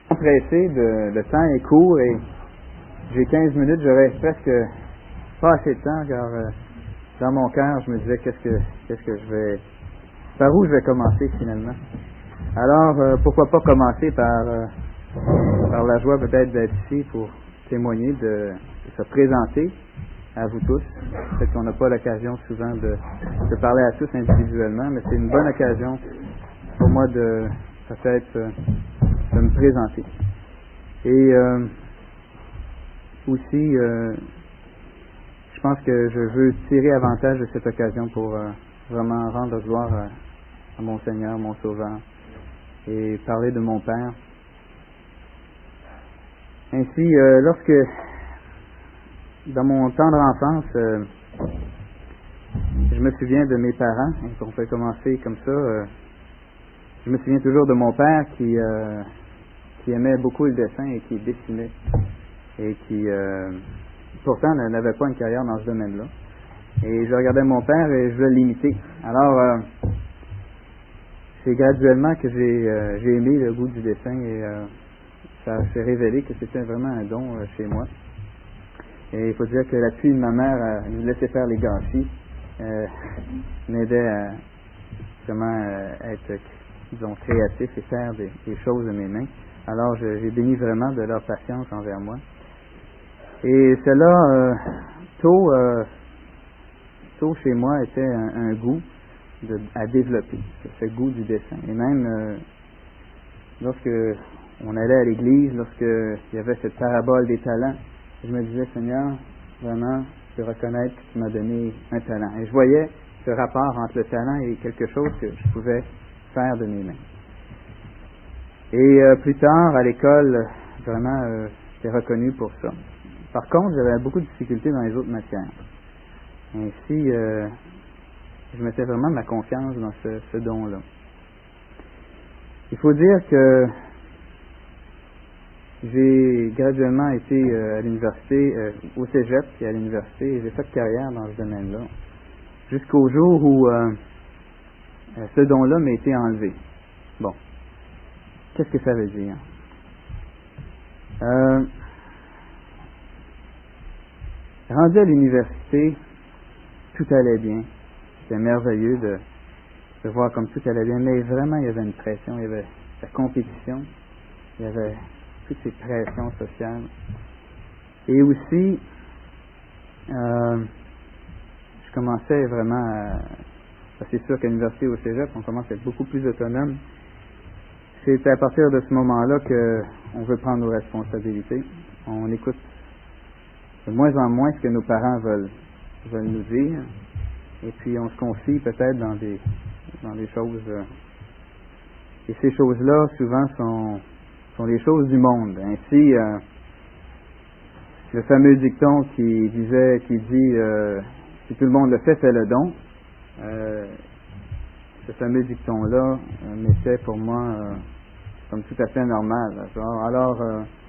Pressé, le temps est court et j'ai 15 minutes, j'aurais presque pas assez de temps car dans mon cœur, je me disais qu'est-ce que je vais, par où je vais commencer finalement. Alors, pourquoi pas commencer par la joie peut-être d'être ici pour témoigner, de se présenter à vous tous. Peut-être qu'on n'a pas l'occasion souvent de parler à tous individuellement, mais c'est une bonne occasion pour moi de peut-être de me présenter. Et aussi, je pense que je veux tirer avantage de cette occasion pour vraiment rendre gloire à mon Seigneur, mon Sauveur, et parler de mon Père. Ainsi, lorsque, dans mon tendre enfance, je me souviens de mes parents, et on peut commencer comme ça, je me souviens toujours de mon père qui aimait beaucoup le dessin et qui dessinait, et qui, pourtant, n'avait pas une carrière dans ce domaine-là. Et je regardais mon père et je voulais l'imiter. Alors, c'est graduellement que j'ai aimé le goût du dessin et ça s'est révélé que c'était vraiment un don chez moi. Et il faut dire que là-dessus, ma mère nous laissait faire les gâchis, m'aidait à vraiment être, disons, créatif et faire des choses de mes mains. Alors, j'ai béni vraiment de leur patience envers moi. Et cela, tôt chez moi, était un goût à développer, ce goût du dessin. Et même lorsque on allait à l'église, lorsqu'il y avait cette parabole des talents, je me disais, Seigneur, vraiment, je reconnais que tu m'as donné un talent. Et je voyais ce rapport entre le talent et quelque chose que je pouvais faire de mes mains. Et plus tard, à l'école, vraiment, j'étais reconnu pour ça. Par contre, j'avais beaucoup de difficultés dans les autres matières. Ainsi, je mettais vraiment ma confiance dans ce don-là. Il faut dire que j'ai graduellement été à l'université, au cégep et à l'université, et j'ai fait carrière dans ce domaine-là, jusqu'au jour où ce don-là m'a été enlevé. Bon, qu'est-ce que ça veut dire? Rendu à l'université, tout allait bien. C'était merveilleux de voir comme tout allait bien, mais vraiment il y avait une pression, il y avait la compétition, il y avait toutes ces pressions sociales. Et aussi, je commençais vraiment c'est sûr qu'à l'université au cégep, on commence à être beaucoup plus autonome. C'est à partir de ce moment-là qu'on veut prendre nos responsabilités. On écoute de moins en moins ce que nos parents veulent nous dire. Et puis on se confie peut-être dans des choses. Et ces choses-là, souvent, sont les choses du monde. Ainsi, le fameux dicton qui dit si tout le monde le fait, fais le don. Ce fameux dicton-là m'était pour moi comme tout à fait normal. Alors,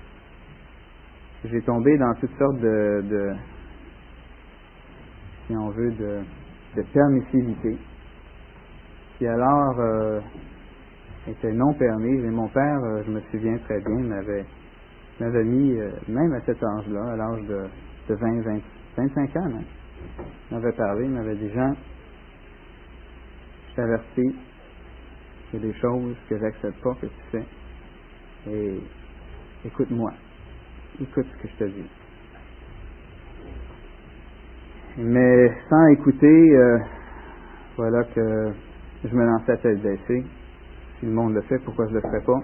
j'ai tombé dans toutes sortes de si on veut, de permissivité, qui alors était non permise. Et mon père, je me souviens très bien, m'avait mis, même à cet âge-là, à l'âge de 25 ans, même, il m'avait parlé, il m'avait dit, Jean, je t'avertis, il y a des choses que j'accepte pas que tu fais, et écoute-moi, écoute ce que je te dis. Mais sans écouter, voilà que je me lançais à tête baissée. Si le monde le fait, pourquoi je le ferais pas?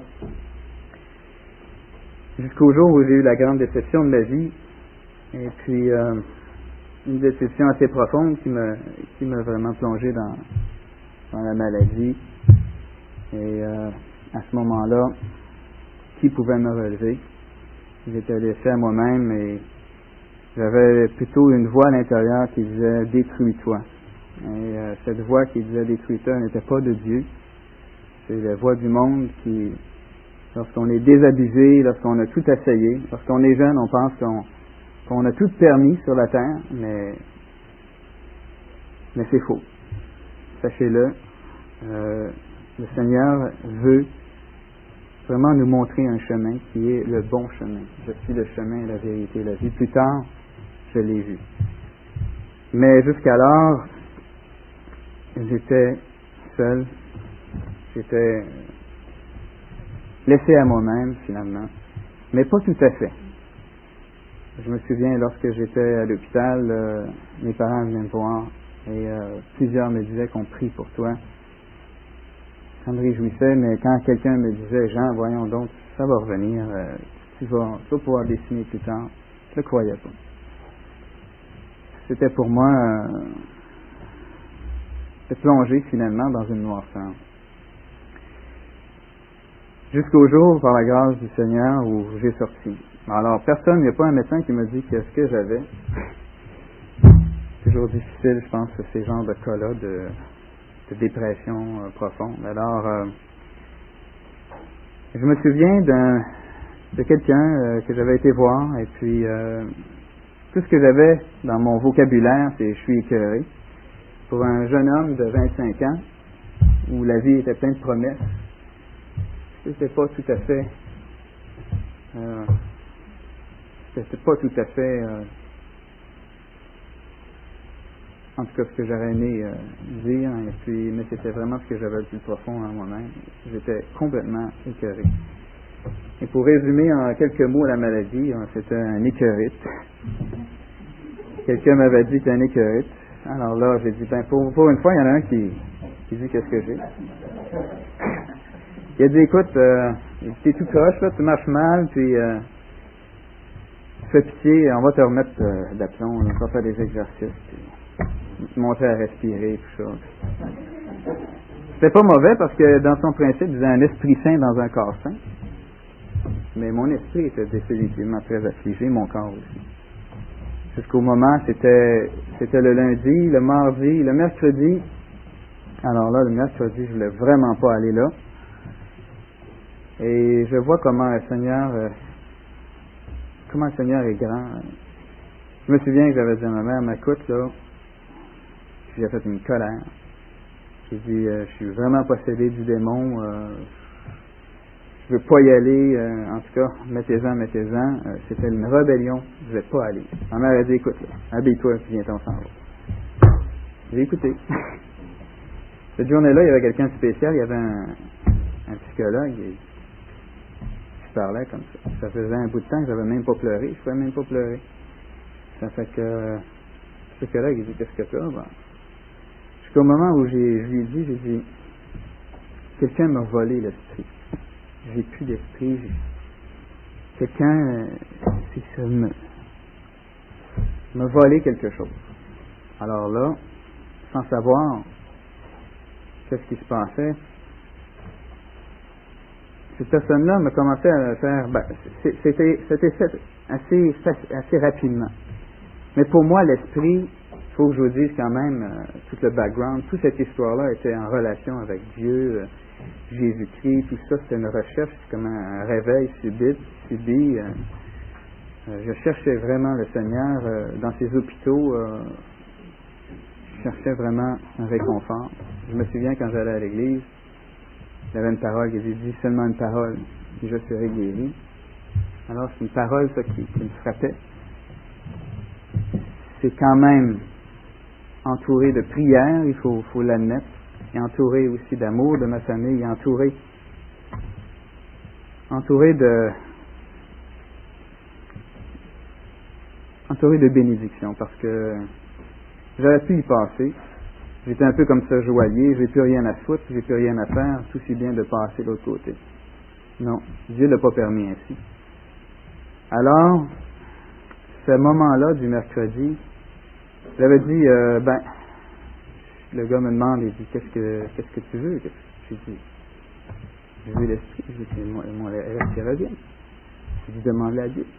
Jusqu'au jour où j'ai eu la grande déception de ma vie, et puis une déception assez profonde qui m'a vraiment plongé dans la maladie. Et à ce moment-là, qui pouvait me relever? J'étais laissé à moi-même et j'avais plutôt une voix à l'intérieur qui disait « détruis-toi ». Et cette voix qui disait « détruis-toi » n'était pas de Dieu. C'est la voix du monde qui, lorsqu'on est désabusé, lorsqu'on a tout essayé, lorsqu'on est jeune, on pense qu'on a tout permis sur la terre, mais c'est faux. Sachez-le, le Seigneur veut vraiment nous montrer un chemin qui est le bon chemin. Je suis le chemin, la vérité, la vie. Plus tard, je l'ai vu. Mais jusqu'alors, j'étais seul, j'étais laissé à moi-même finalement, mais pas tout à fait. Je me souviens, lorsque j'étais à l'hôpital, mes parents venaient me voir et plusieurs me disaient qu'on prie pour toi. Ça me réjouissait, mais quand quelqu'un me disait, Jean, voyons donc, ça va revenir, tu vas pouvoir dessiner plus tard, je ne le croyais pas. C'était pour moi de plonger finalement dans une noirceur. Jusqu'au jour, par la grâce du Seigneur, où j'ai sorti. Alors, personne, il n'y a pas un médecin qui m'a dit qu'est-ce que j'avais. C'est toujours difficile, je pense, ces genres de cas-là de dépression profonde. Alors, je me souviens de quelqu'un que j'avais été voir, et puis tout ce que j'avais dans mon vocabulaire, c'est « je suis écœuré ». Pour un jeune homme de 25 ans, où la vie était pleine de promesses, c'était pas tout à fait en tout cas ce que j'aurais aimé dire, et puis, mais c'était vraiment ce que j'avais le plus profond en moi-même. J'étais complètement écœuré. Et pour résumer en quelques mots la maladie, c'était un écœurite. Quelqu'un m'avait dit t'es un écœurite. Alors là, j'ai dit, pour une fois, il y en a un qui dit qu'est-ce que j'ai. Il a dit, écoute, t'es tout croche, là, tu marches mal, puis fais pitié, on va te remettre d'aplomb, on va faire des exercices, puis te montrer à respirer, tout ça. C'était pas mauvais parce que dans son principe, il disait un esprit sain dans un corps sain. Mais mon esprit était définitivement très affligé, mon corps aussi. Jusqu'au moment, c'était le lundi, le mardi, le mercredi. Alors là, le mercredi, je voulais vraiment pas aller là. Et je vois comment le Seigneur est grand. Je me souviens que j'avais dit à ma mère, m'écoute là, j'ai fait une colère. J'ai dit, je suis vraiment possédé du démon, je veux pas y aller, en tout cas, mettez-en. C'était une rébellion, je vais pas aller. Ma mère a dit, écoute, là, habille-toi, puis viens-t'en s'en va. J'ai écouté. Cette journée-là, il y avait quelqu'un de spécial, il y avait un psychologue, et je parlais comme ça. Ça faisait un bout de temps que j'avais même pas pleuré, je pouvais même pas pleurer. Ça fait que le psychologue, il dit, qu'est-ce que t'as? Bon. Jusqu'au moment où je lui ai dit, j'ai dit, quelqu'un m'a volé l'esprit. J'ai plus d'esprit. Quelqu'un m'a volé quelque chose. Alors là, sans savoir qu'est-ce qui se passait, cette personne-là m'a commencé à faire... c'était assez rapidement. Mais pour moi, l'esprit, il faut que je vous dise quand même, tout le background, toute cette histoire-là était en relation avec Dieu, Jésus-Christ, tout ça, c'était une recherche, c'est comme un réveil subi. Je cherchais vraiment le Seigneur dans ces hôpitaux. Je cherchais vraiment un réconfort. Je me souviens quand j'allais à l'église, il y avait une parole qui dit seulement une parole, et je serai guéri. Alors c'est une parole ça, qui me frappait. C'est quand même entouré de prières, il faut l'admettre, et entouré aussi d'amour de ma famille, et entouré de bénédictions, parce que j'aurais pu y passer. J'étais un peu comme ce joaillier, j'ai plus rien à foutre, j'ai plus rien à faire, tout si bien de passer de l'autre côté. Non, Dieu ne l'a pas permis ainsi. Alors, ce moment-là du mercredi, j'avais dit, le gars me demande, il dit, qu'est-ce que tu veux? J'ai dit, je veux l'esprit, j'ai dit, mon esprit revient. J'ai dit, demande-le à Dieu.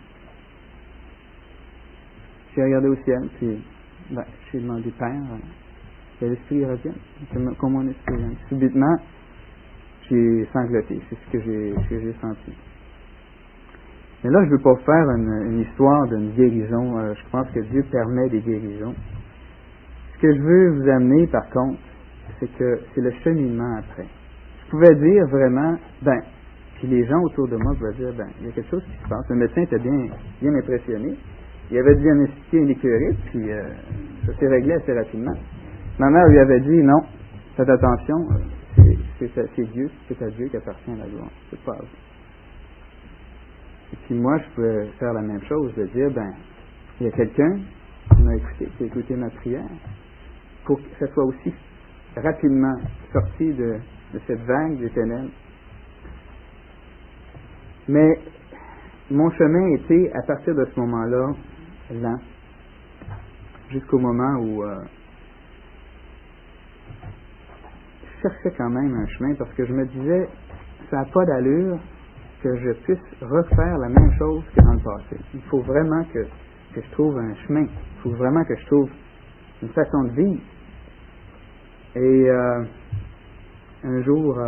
J'ai regardé au ciel, puis, j'ai demandé, Père, que l'esprit revienne, que mon esprit revienne. Subitement, j'ai sangloté, c'est ce que j'ai senti. Mais là, je ne veux pas faire une histoire d'une guérison. Je pense que Dieu permet des guérisons. Ce que je veux vous amener, par contre, c'est que c'est le cheminement après. Je pouvais dire vraiment, Puis les gens autour de moi pouvaient dire, il y a quelque chose qui se passe. Le médecin était bien impressionné. Il avait diagnostiqué une écurite, puis ça s'est réglé assez rapidement. Ma mère lui avait dit, non, faites attention, c'est Dieu, c'est à Dieu qu'appartient la gloire. C'est pas vous. Et puis moi, je pouvais faire la même chose, de dire, il y a quelqu'un qui m'a écouté, qui a écouté ma prière, pour que ça soit aussi rapidement sorti de cette vague des ténèbres. Mais mon chemin était, à partir de ce moment-là, lent, jusqu'au moment où je cherchais quand même un chemin, parce que je me disais, ça n'a pas d'allure que je puisse refaire la même chose que dans le passé. Il faut vraiment que je trouve un chemin. Il faut vraiment que je trouve une façon de vivre. Et un jour,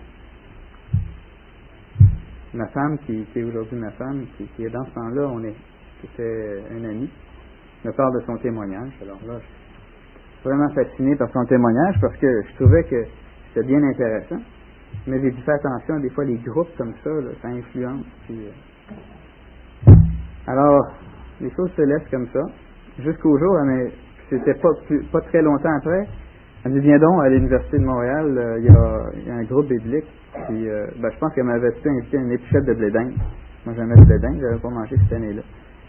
ma femme, qui est aujourd'hui ma femme, qui est dans ce temps-là, c'était un ami, me parle de son témoignage. Alors là, je suis vraiment fasciné par son témoignage parce que je trouvais que c'était bien intéressant. Mais j'ai dû faire attention, des fois, les groupes comme ça, là, ça influence. Alors, les choses se laissent comme ça. Jusqu'au jour, mais c'était pas très longtemps après, elle me dit, viens donc à l'Université de Montréal, il y a un groupe biblique. Puis, je pense qu'elle m'avait invité à une épichette de blé d'Inde. Moi, j'aimais le blé d'Inde, je n'avais pas mangé cette année-là.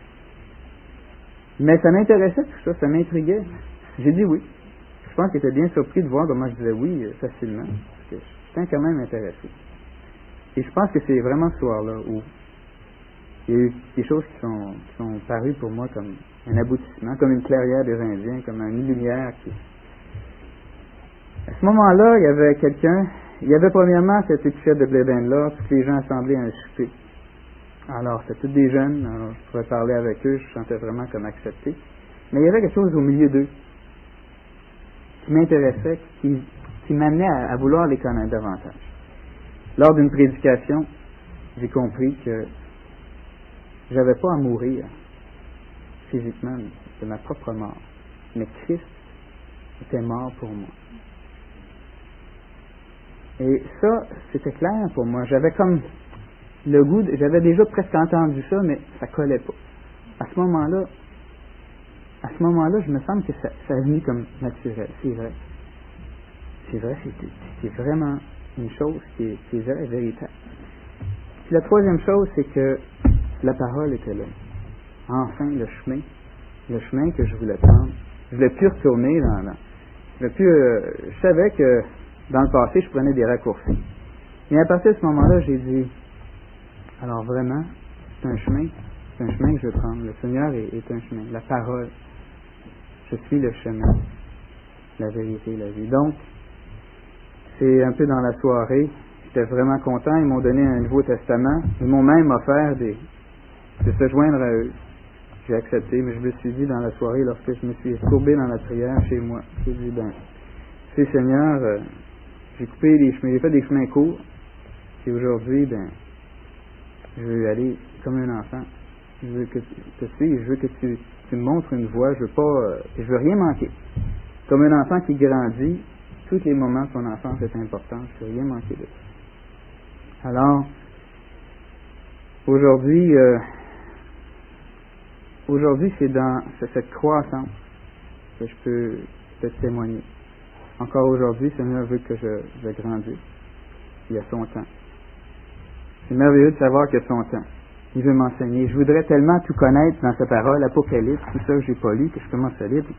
Mais ça m'intéressait tout ça m'intriguait. J'ai dit oui. Je pense qu'il était bien surpris de voir comment je disais oui facilement. Parce que j'étais quand même intéressé. Et je pense que c'est vraiment ce soir-là où il y a eu des choses qui sont parues pour moi comme un aboutissement, comme une clairière des Indiens, comme une lumière qui... À ce moment-là, il y avait quelqu'un, il y avait premièrement cette épichette de blé d'Inde-là, tous les gens assemblés à un souper. Alors, c'était tous des jeunes, alors je pourrais parler avec eux, je sentais vraiment comme accepté. Mais il y avait quelque chose au milieu d'eux qui m'intéressait, qui m'amenait à vouloir les connaître davantage. Lors d'une prédication, j'ai compris que j'avais pas à mourir physiquement de ma propre mort, mais Christ était mort pour moi. Et ça, c'était clair pour moi. J'avais comme le goût, j'avais déjà presque entendu ça, mais ça collait pas. À ce moment-là, je me sens que ça est venu comme naturel. C'est vrai. C'est vraiment une chose qui est vraie, véritable. Puis la troisième chose, c'est que la parole était là. Enfin, le chemin que je voulais prendre. Je voulais plus retourner je savais que dans le passé, je prenais des raccourcis. Mais à partir de ce moment-là, j'ai dit, alors vraiment, c'est un chemin que je veux prendre. Le Seigneur est un chemin. La parole, je suis le chemin, la vérité, la vie. Donc, c'est un peu dans la soirée, j'étais vraiment content. Ils m'ont donné un Nouveau Testament. Ils m'ont même offert de se joindre à eux. J'ai accepté, mais je me suis dit dans la soirée, lorsque je me suis courbé dans la prière chez moi, j'ai dit, tu sais, Seigneur, j'ai coupé des chemins, j'ai fait des chemins courts, et aujourd'hui, je veux aller comme un enfant. Je veux que tu suives, je veux que tu me montres une voie, je veux rien manquer. Comme un enfant qui grandit, tous les moments de son enfance est important, je veux rien manquer de ça. Alors, aujourd'hui, c'est cette croissance que je peux te témoigner. Encore aujourd'hui, Seigneur veut que je grandisse. Il y a son temps. C'est merveilleux de savoir qu'il y a son temps. Il veut m'enseigner. Je voudrais tellement tout connaître dans sa parole, Apocalypse, tout ça que j'ai pas lu, que je commence à lire.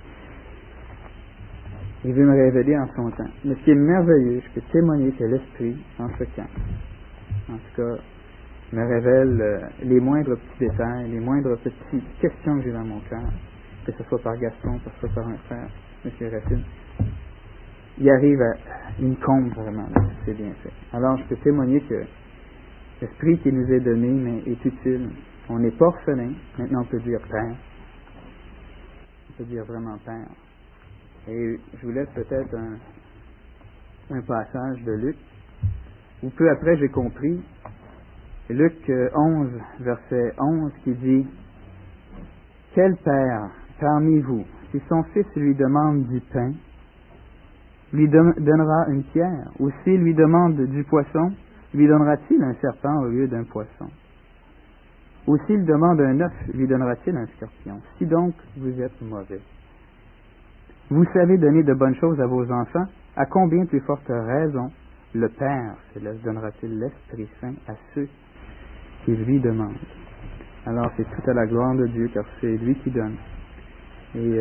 Il veut me révéler en son temps. Mais ce qui est merveilleux, je peux témoigner que l'Esprit, en ce temps, en tout cas, me révèle les moindres petits détails, les moindres petites questions que j'ai dans mon cœur, que ce soit par Gaston, que ce soit par un frère, M. Racine. Il arrive il me comble vraiment, là, c'est bien fait. Alors, je peux témoigner que l'Esprit qui nous est donné est utile. On n'est pas orphelin, maintenant on peut dire Père. On peut dire vraiment Père. Et je vous laisse peut-être un passage de Luc, où peu après j'ai compris, Luc 11, verset 11, qui dit, « Quel père parmi vous, si son fils lui demande du pain, lui donnera une pierre, ou s'il lui demande du poisson, lui donnera-t-il un serpent au lieu d'un poisson? Ou s'il demande un œuf, lui donnera-t-il un scorpion? Si donc vous êtes mauvais, vous savez donner de bonnes choses à vos enfants, à combien plus forte raison le Père céleste donnera-t-il l'Esprit Saint à ceux qui lui demandent? Alors c'est tout à la gloire de Dieu, car c'est lui qui donne. Et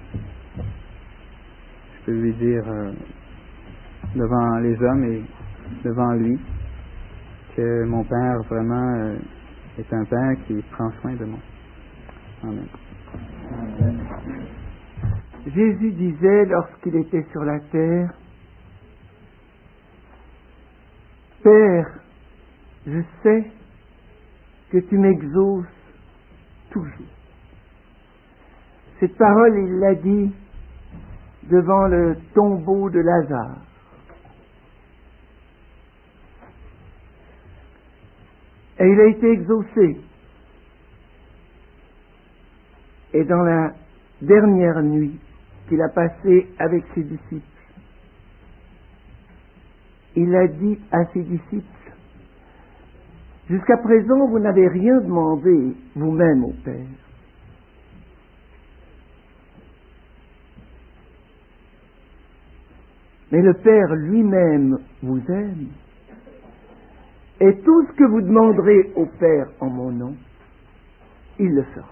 je peux lui dire devant les hommes et devant lui que mon Père vraiment est un Père qui prend soin de moi. Amen. Jésus disait lorsqu'il était sur la terre, « Père, je sais que tu m'exauces toujours. » Cette parole, il l'a dit devant le tombeau de Lazare. Et il a été exaucé. Et dans la dernière nuit qu'il a passée avec ses disciples, il a dit à ses disciples, « Jusqu'à présent, vous n'avez rien demandé vous-même au Père. Mais le Père lui-même vous aime. Et tout ce que vous demanderez au Père en mon nom, il le fera. »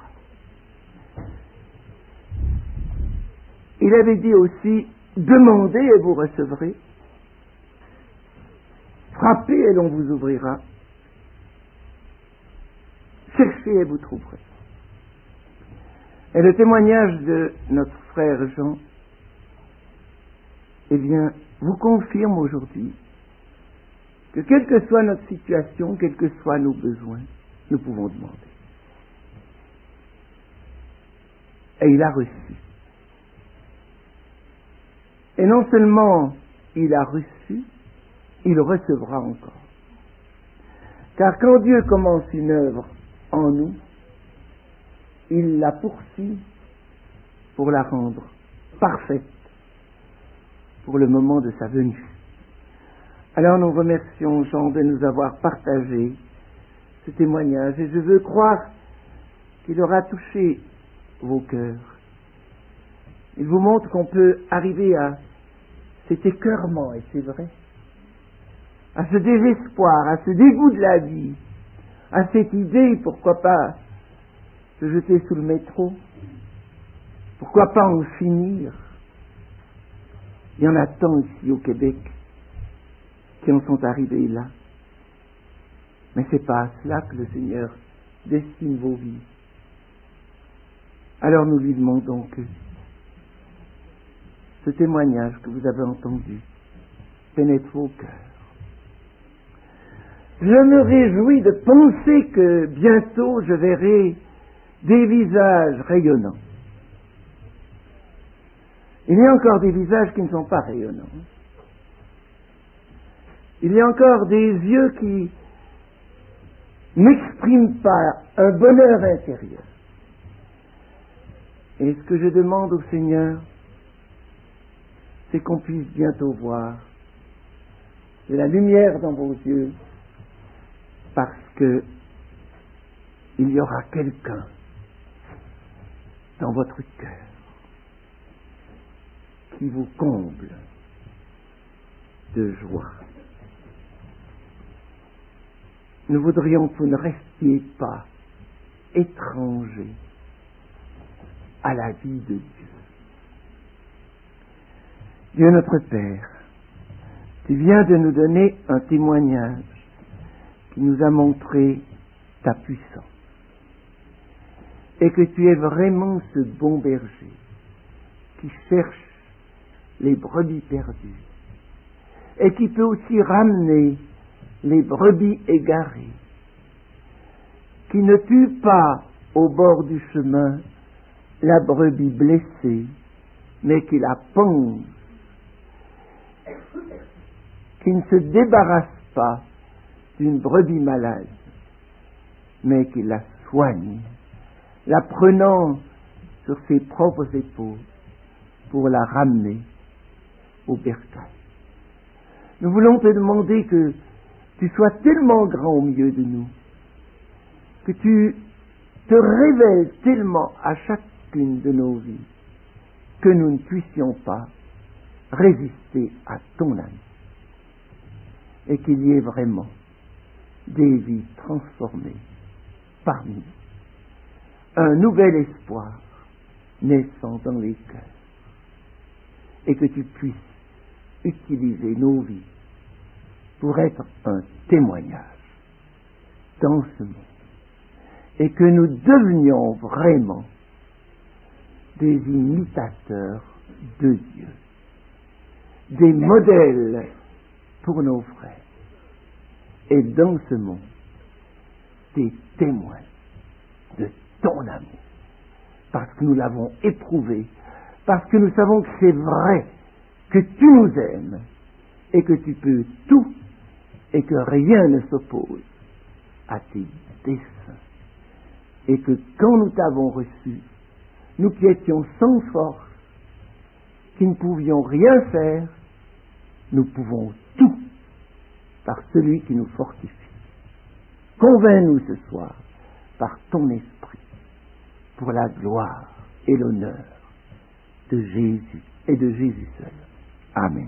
Il avait dit aussi, « Demandez et vous recevrez. Frappez et l'on vous ouvrira. Cherchez et vous trouverez. » Et le témoignage de notre frère Jean, eh bien, vous confirme aujourd'hui que quelle que soit notre situation, quels que soient nos besoins, nous pouvons demander. Et il a reçu. Et non seulement il a reçu, il recevra encore. Car quand Dieu commence une œuvre en nous, il la poursuit pour la rendre parfaite pour le moment de sa venue. Alors nous remercions Jean de nous avoir partagé ce témoignage et je veux croire qu'il aura touché vos cœurs. Il vous montre qu'on peut arriver à cet écœurement, et c'est vrai, à ce désespoir, à ce dégoût de la vie, à cette idée, pourquoi pas se jeter sous le métro, pourquoi pas en finir. Il y en a tant ici au Québec qui en sont arrivés là. Mais c'est pas à cela que le Seigneur destine vos vies. Alors nous lui demandons que ce témoignage que vous avez entendu pénètre vos cœurs. Je me réjouis de penser que bientôt je verrai des visages rayonnants. Il y a encore des visages qui ne sont pas rayonnants. Il y a encore des yeux qui n'expriment pas un bonheur intérieur. Et ce que je demande au Seigneur, c'est qu'on puisse bientôt voir de la lumière dans vos yeux, parce que il y aura quelqu'un dans votre cœur qui vous comble de joie. Nous voudrions que vous ne restiez pas étrangers à la vie de Dieu. Dieu notre Père, tu viens de nous donner un témoignage qui nous a montré ta puissance et que tu es vraiment ce bon berger qui cherche les brebis perdues et qui peut aussi ramener les brebis égarées, qui ne tue pas au bord du chemin la brebis blessée, mais qui la ponce, qui ne se débarrasse pas d'une brebis malade, mais qui la soigne, la prenant sur ses propres épaules pour la ramener au bercail. Nous voulons te demander que tu sois tellement grand au milieu de nous, que tu te révèles tellement à chacune de nos vies, que nous ne puissions pas résister à ton amour, et qu'il y ait vraiment des vies transformées parmi nous, un nouvel espoir naissant dans les cœurs, et que tu puisses utiliser nos vies pour être un témoignage dans ce monde, et que nous devenions vraiment des imitateurs de Dieu, des modèles pour nos frères, et dans ce monde, des témoins de ton amour, parce que nous l'avons éprouvé, parce que nous savons que c'est vrai, que tu nous aimes, et que tu peux tout, et que rien ne s'oppose à tes desseins, et que quand nous t'avons reçu, nous qui étions sans force, qui ne pouvions rien faire, nous pouvons tout par celui qui nous fortifie. Convainc-nous ce soir par ton esprit, pour la gloire et l'honneur de Jésus et de Jésus seul. Amen.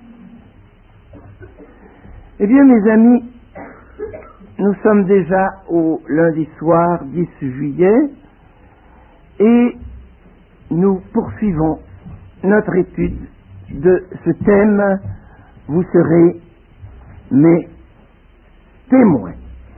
Eh bien, mes amis, nous sommes déjà au lundi soir 10 juillet et nous poursuivons notre étude de ce thème « Vous serez mes témoins ».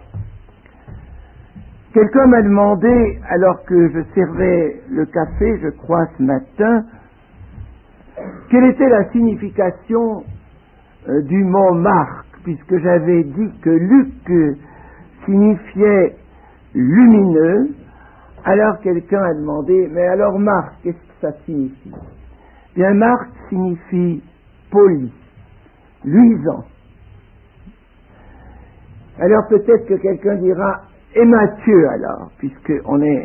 Quelqu'un m'a demandé, alors que je servais le café, je crois, ce matin, quelle était la signification du mot Marc, puisque j'avais dit que Luc signifiait lumineux. Alors quelqu'un a demandé, mais alors Marc, qu'est-ce que ça signifie? Bien, Marc signifie poli, luisant. Alors peut-être que quelqu'un dira, et Matthieu alors, puisqu'on est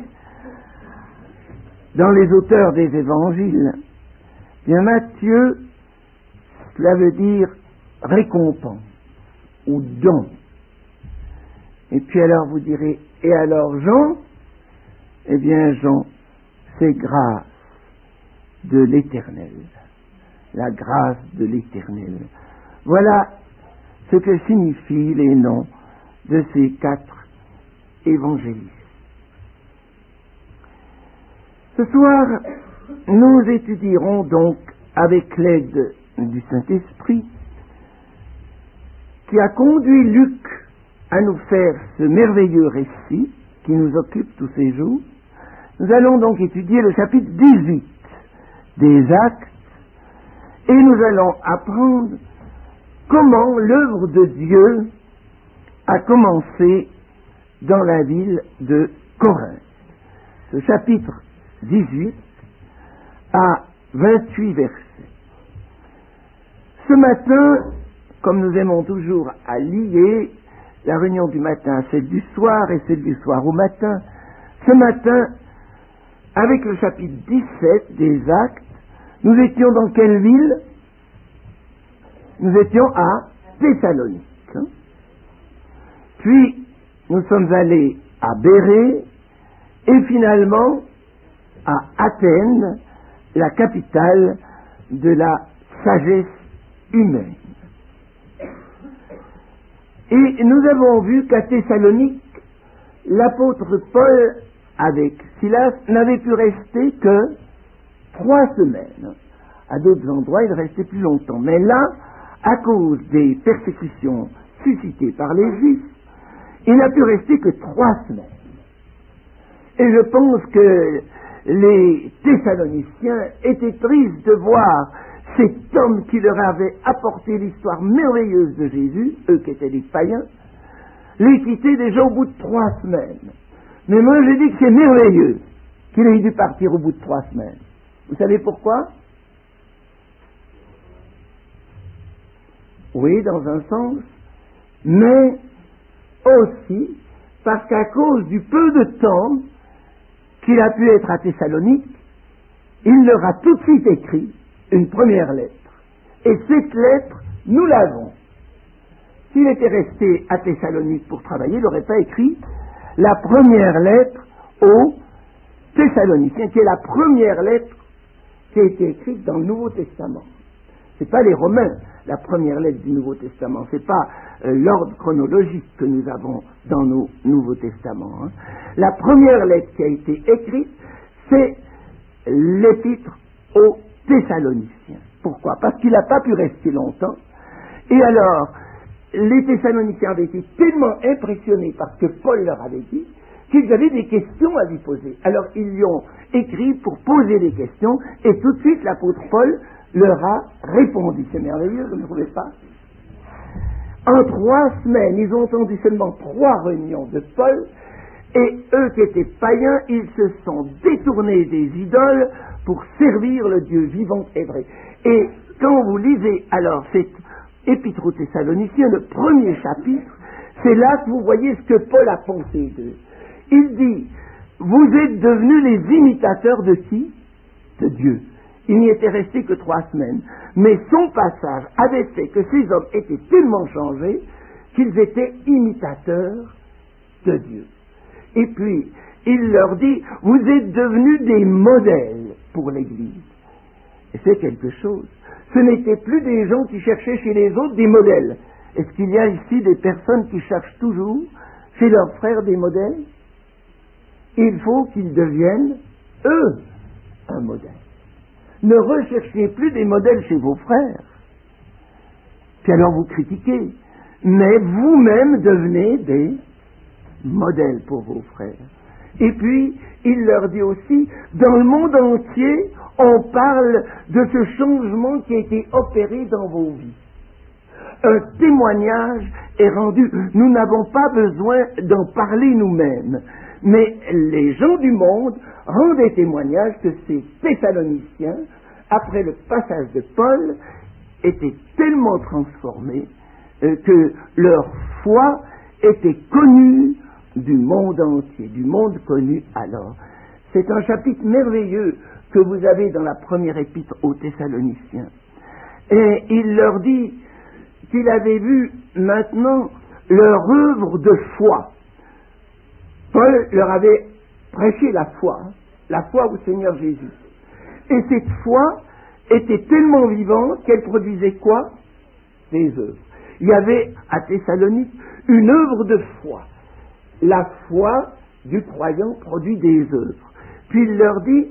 dans les auteurs des évangiles. Bien, Matthieu, cela veut dire récompense ou don. Et puis alors vous direz, et alors Jean? Eh bien, Jean, c'est grâce de l'Éternel. La grâce de l'Éternel. Voilà ce que signifient les noms de ces 4 évangélistes. Ce soir, nous étudierons donc, avec l'aide du Saint-Esprit, qui a conduit Luc à nous faire ce merveilleux récit qui nous occupe tous ces jours. Nous allons donc étudier le chapitre 18 des Actes et nous allons apprendre comment l'œuvre de Dieu a commencé dans la ville de Corinthe. Ce chapitre 18 a 28 versets. Ce matin, comme nous aimons toujours à lier la réunion du matin à celle du soir et celle du soir au matin, ce matin, avec le chapitre 17 des Actes, nous étions dans quelle ville? Nous étions à Thessalonique. Puis, nous sommes allés à Bérée et finalement à Athènes, la capitale de la sagesse humaine. Et nous avons vu qu'à Thessalonique, l'apôtre Paul, avec Silas, n'avait pu rester que 3 semaines. À d'autres endroits, il restait plus longtemps. Mais là, à cause des persécutions suscitées par les Juifs, il n'a pu rester que 3 semaines. Et je pense que les Thessaloniciens étaient tristes de voir cet homme qui leur avait apporté l'histoire merveilleuse de Jésus, eux qui étaient des païens, les quitter déjà au bout de 3 semaines. Mais moi je dis que c'est merveilleux qu'il ait dû partir au bout de 3 semaines. Vous savez pourquoi? Oui, dans un sens, mais aussi parce qu'à cause du peu de temps qu'il a pu être à Thessalonique, il leur a tout de suite écrit une première lettre. Et cette lettre, nous l'avons. s'il était resté à Thessalonique pour travailler, il n'aurait pas écrit la première lettre aux Thessaloniciens, qui est la première lettre qui a été écrite dans le Nouveau Testament. C'est pas les Romains, la première lettre du Nouveau Testament. C'est pas l'ordre chronologique que nous avons dans nos Nouveaux Testaments. Hein. La première lettre qui a été écrite, c'est l'épître aux Thessaloniciens. Pourquoi? Parce qu'il n'a pas pu rester longtemps. Et alors, les Thessaloniciens avaient été tellement impressionnés par ce que Paul leur avait dit, qu'ils avaient des questions à lui poser. Alors, ils lui ont écrit pour poser des questions, et tout de suite, l'apôtre Paul leur a répondu. C'est merveilleux, vous ne trouvez pas? En 3 semaines, ils ont entendu seulement 3 réunions de Paul, et eux qui étaient païens, ils se sont détournés des idoles pour servir le Dieu vivant et vrai. Et quand vous lisez alors cette épître aux Thessaloniciens, le premier chapitre, c'est là que vous voyez ce que Paul a pensé d'eux. Il dit, vous êtes devenus les imitateurs de qui? De Dieu. Il n'y était resté que 3 semaines. Mais son passage avait fait que ces hommes étaient tellement changés qu'ils étaient imitateurs de Dieu. Et puis, il leur dit, vous êtes devenus des modèles pour l'Église. Et c'est quelque chose. Ce n'étaient plus des gens qui cherchaient chez les autres des modèles. Est-ce qu'il y a ici des personnes qui cherchent toujours chez leurs frères des modèles? Il faut qu'ils deviennent, eux, un modèle. Ne recherchez plus des modèles chez vos frères, puis alors vous critiquez, mais vous-même devenez des modèles pour vos frères. Et puis, il leur dit aussi, dans le monde entier, on parle de ce changement qui a été opéré dans vos vies. Un témoignage est rendu. Nous n'avons pas besoin d'en parler nous-mêmes, mais les gens du monde rendent des témoignages que ces Thessaloniciens, après le passage de Paul, étaient tellement transformés que leur foi était connue du monde entier, du monde connu alors. C'est un chapitre merveilleux que vous avez dans la première épître aux Thessaloniciens. Et il leur dit qu'il avait vu maintenant leur œuvre de foi. Paul leur avait prêché la foi au Seigneur Jésus. Et cette foi était tellement vivante qu'elle produisait quoi? Des œuvres. Il y avait à Thessalonique une œuvre de foi. La foi du croyant produit des œuvres. Puis il leur dit,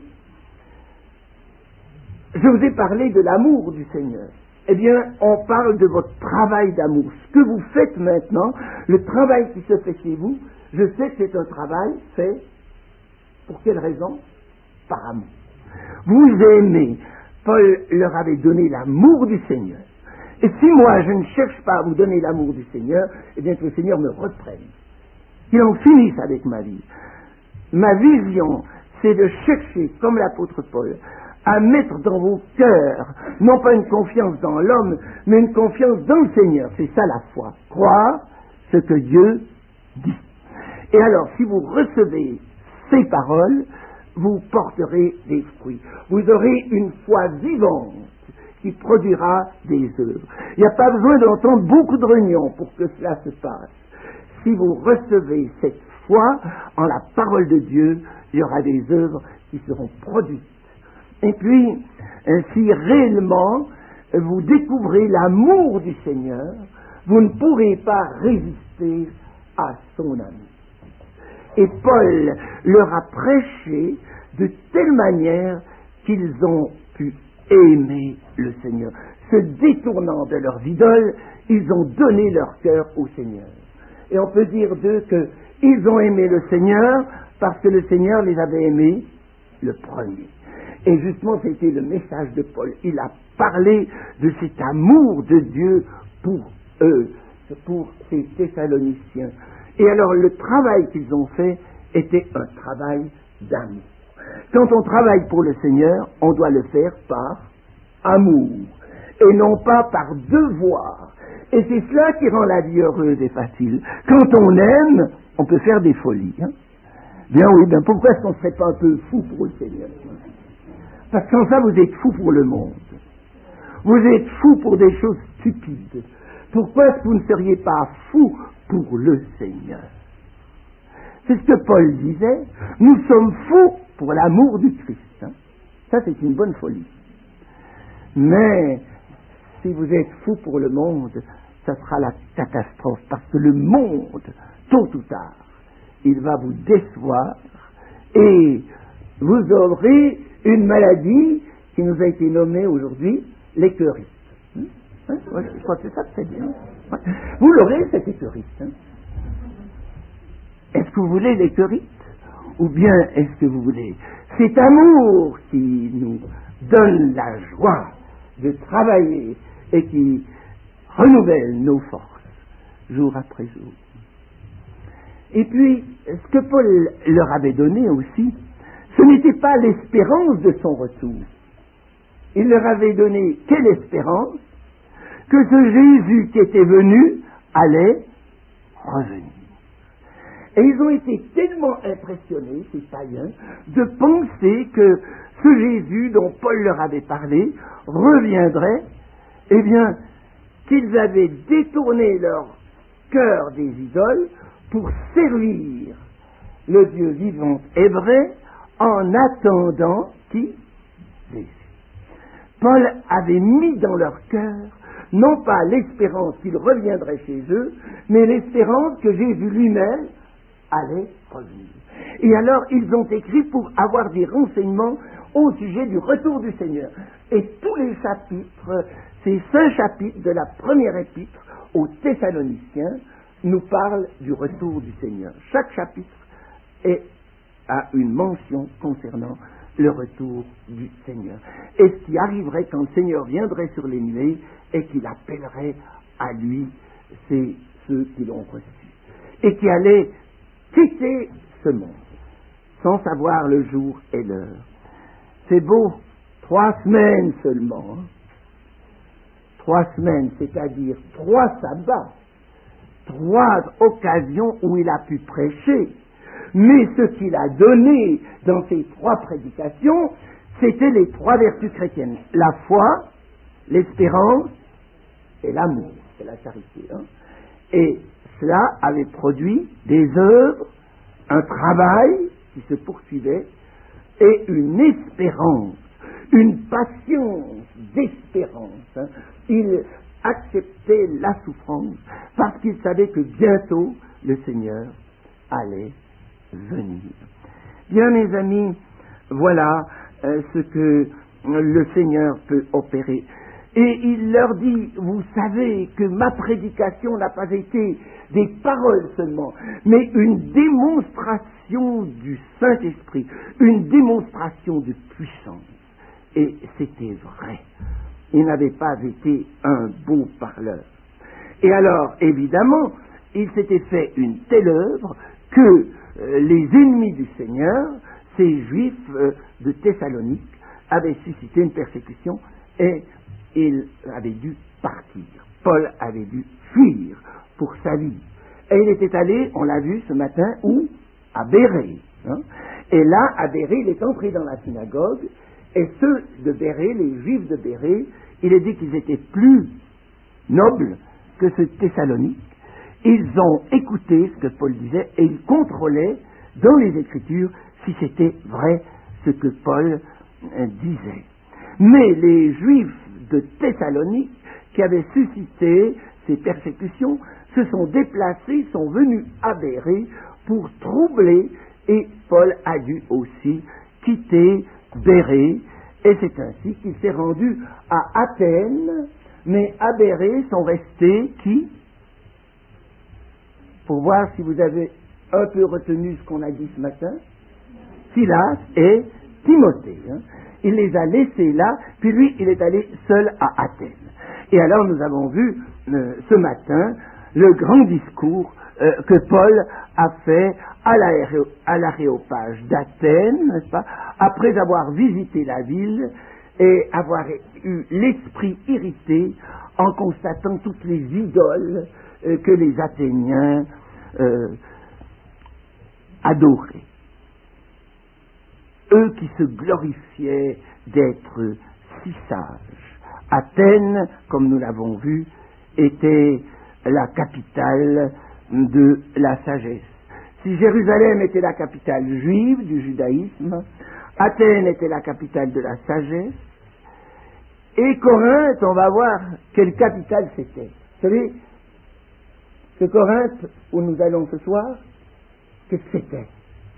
je vous ai parlé de l'amour du Seigneur. Eh bien, on parle de votre travail d'amour. Ce que vous faites maintenant, le travail qui se fait chez vous, je sais que c'est un travail fait, pour quelle raison? Par amour. Vous aimez. Paul leur avait donné l'amour du Seigneur. Et si moi, je ne cherche pas à vous donner l'amour du Seigneur, eh bien que le Seigneur me reprenne. Qu'il en finisse avec ma vie. Ma vision, c'est de chercher, comme l'apôtre Paul, à mettre dans vos cœurs, non pas une confiance dans l'homme, mais une confiance dans le Seigneur. C'est ça la foi. Croire ce que Dieu dit. Et alors, si vous recevez ces paroles, vous porterez des fruits. Vous aurez une foi vivante qui produira des œuvres. Il n'y a pas besoin d'entendre beaucoup de réunions pour que cela se passe. Si vous recevez cette foi en la parole de Dieu, il y aura des œuvres qui seront produites. Et puis, si réellement vous découvrez l'amour du Seigneur, vous ne pourrez pas résister à son amour. Et Paul leur a prêché de telle manière qu'ils ont pu aimer le Seigneur. Se détournant de leurs idoles, ils ont donné leur cœur au Seigneur. Et on peut dire d'eux qu'ils ont aimé le Seigneur parce que le Seigneur les avait aimés le premier. Et justement, c'était le message de Paul. Il a parlé de cet amour de Dieu pour eux, pour ces Thessaloniciens. Et alors, le travail qu'ils ont fait était un travail d'amour. Quand on travaille pour le Seigneur, on doit le faire par amour, et non pas par devoir. Et c'est cela qui rend la vie heureuse et facile. Quand on aime, on peut faire des folies. Hein? Bien oui, bien pourquoi est-ce qu'on ne serait pas un peu fou pour le Seigneur? Parce qu'en ça, vous êtes fou pour le monde. Vous êtes fou pour des choses stupides. pourquoi est-ce que vous ne seriez pas fous pour le Seigneur? C'est ce que Paul disait, nous sommes fous pour l'amour du Christ. Hein? Ça, c'est une bonne folie. Mais si vous êtes fous pour le monde, ça sera la catastrophe, parce que le monde, tôt ou tard, il va vous décevoir et vous aurez une maladie qui nous a été nommée aujourd'hui l'écœurite. Ouais, je crois que c'est ça que c'est bien. Ouais. Vous l'aurez, cette écœurite. Hein. Est-ce que vous voulez l'écœurite? Ou bien est-ce que vous voulez cet amour qui nous donne la joie de travailler et qui renouvelle nos forces jour après jour? Et puis, ce que Paul leur avait donné aussi, ce n'était pas l'espérance de son retour. Il leur avait donné quelle espérance? Que ce Jésus qui était venu allait revenir. Et ils ont été tellement impressionnés, ces païens, de penser que ce Jésus dont Paul leur avait parlé reviendrait, eh bien, qu'ils avaient détourné leur cœur des idoles pour servir le Dieu vivant et vrai en attendant qui? Jésus. Paul avait mis dans leur cœur non pas l'espérance qu'il reviendrait chez eux, mais l'espérance que Jésus lui-même allait revenir. Et alors, ils ont écrit pour avoir des renseignements au sujet du retour du Seigneur. Et tous les chapitres, ces 5 chapitres de la première épître aux Thessaloniciens, nous parlent du retour du Seigneur. Chaque chapitre a une mention concernant le retour du Seigneur. Et ce qui arriverait quand le Seigneur viendrait sur les nuées et qu'il appellerait à lui, c'est ceux qui l'ont reçu. Et qui allaient quitter ce monde, sans savoir le jour et l'heure. C'est beau, 3 semaines seulement. 3 semaines, c'est-à-dire 3 sabbats, 3 occasions où il a pu prêcher. Mais ce qu'il a donné dans ces 3 prédications, c'était les 3 vertus chrétiennes. La foi, l'espérance et l'amour, c'est la charité. Hein? Et cela avait produit des œuvres, un travail qui se poursuivait et une espérance, une patience d'espérance. Hein? Il acceptait la souffrance parce qu'il savait que bientôt le Seigneur allait venir. Bien, mes amis, voilà ce que le Seigneur peut opérer. Et il leur dit, vous savez que ma prédication n'a pas été des paroles seulement, mais une démonstration du Saint-Esprit, une démonstration de puissance. Et c'était vrai. Il n'avait pas été un beau parleur. Et alors, évidemment, il s'était fait une telle œuvre que les ennemis du Seigneur, ces Juifs de Thessalonique, avaient suscité une persécution et il avait dû partir. Paul avait dû fuir pour sa vie. Et il était allé, on l'a vu ce matin, où? À Bérée. Hein? Et là, à Bérée, il est entré dans la synagogue, et ceux de Bérée, les Juifs de Bérée, il est dit qu'ils étaient plus nobles que ceux de Thessalonique. Ils ont écouté ce que Paul disait, et ils contrôlaient dans les Écritures si c'était vrai ce que Paul disait. Mais les Juifs de Thessalonique, qui avaient suscité ces persécutions, se sont déplacés, sont venus à Bérée pour troubler, et Paul a dû aussi quitter Bérée, et c'est ainsi qu'il s'est rendu à Athènes, mais à Bérée sont restés qui? Pour voir si vous avez un peu retenu ce qu'on a dit ce matin, Silas et Timothée. Hein. Il les a laissés là, puis lui, il est allé seul à Athènes. Et alors, nous avons vu ce matin le grand discours que Paul a fait à l'aréopage d'Athènes, n'est-ce pas, après avoir visité la ville et avoir eu l'esprit irrité en constatant toutes les idoles que les Athéniens adoraient. Eux qui se glorifiaient d'être si sages. Athènes, comme nous l'avons vu, était la capitale de la sagesse. Si Jérusalem était la capitale juive du judaïsme, Athènes était la capitale de la sagesse, et Corinthe, on va voir quelle capitale c'était. Vous savez, ce Corinthe où nous allons ce soir, qu'est-ce que c'était?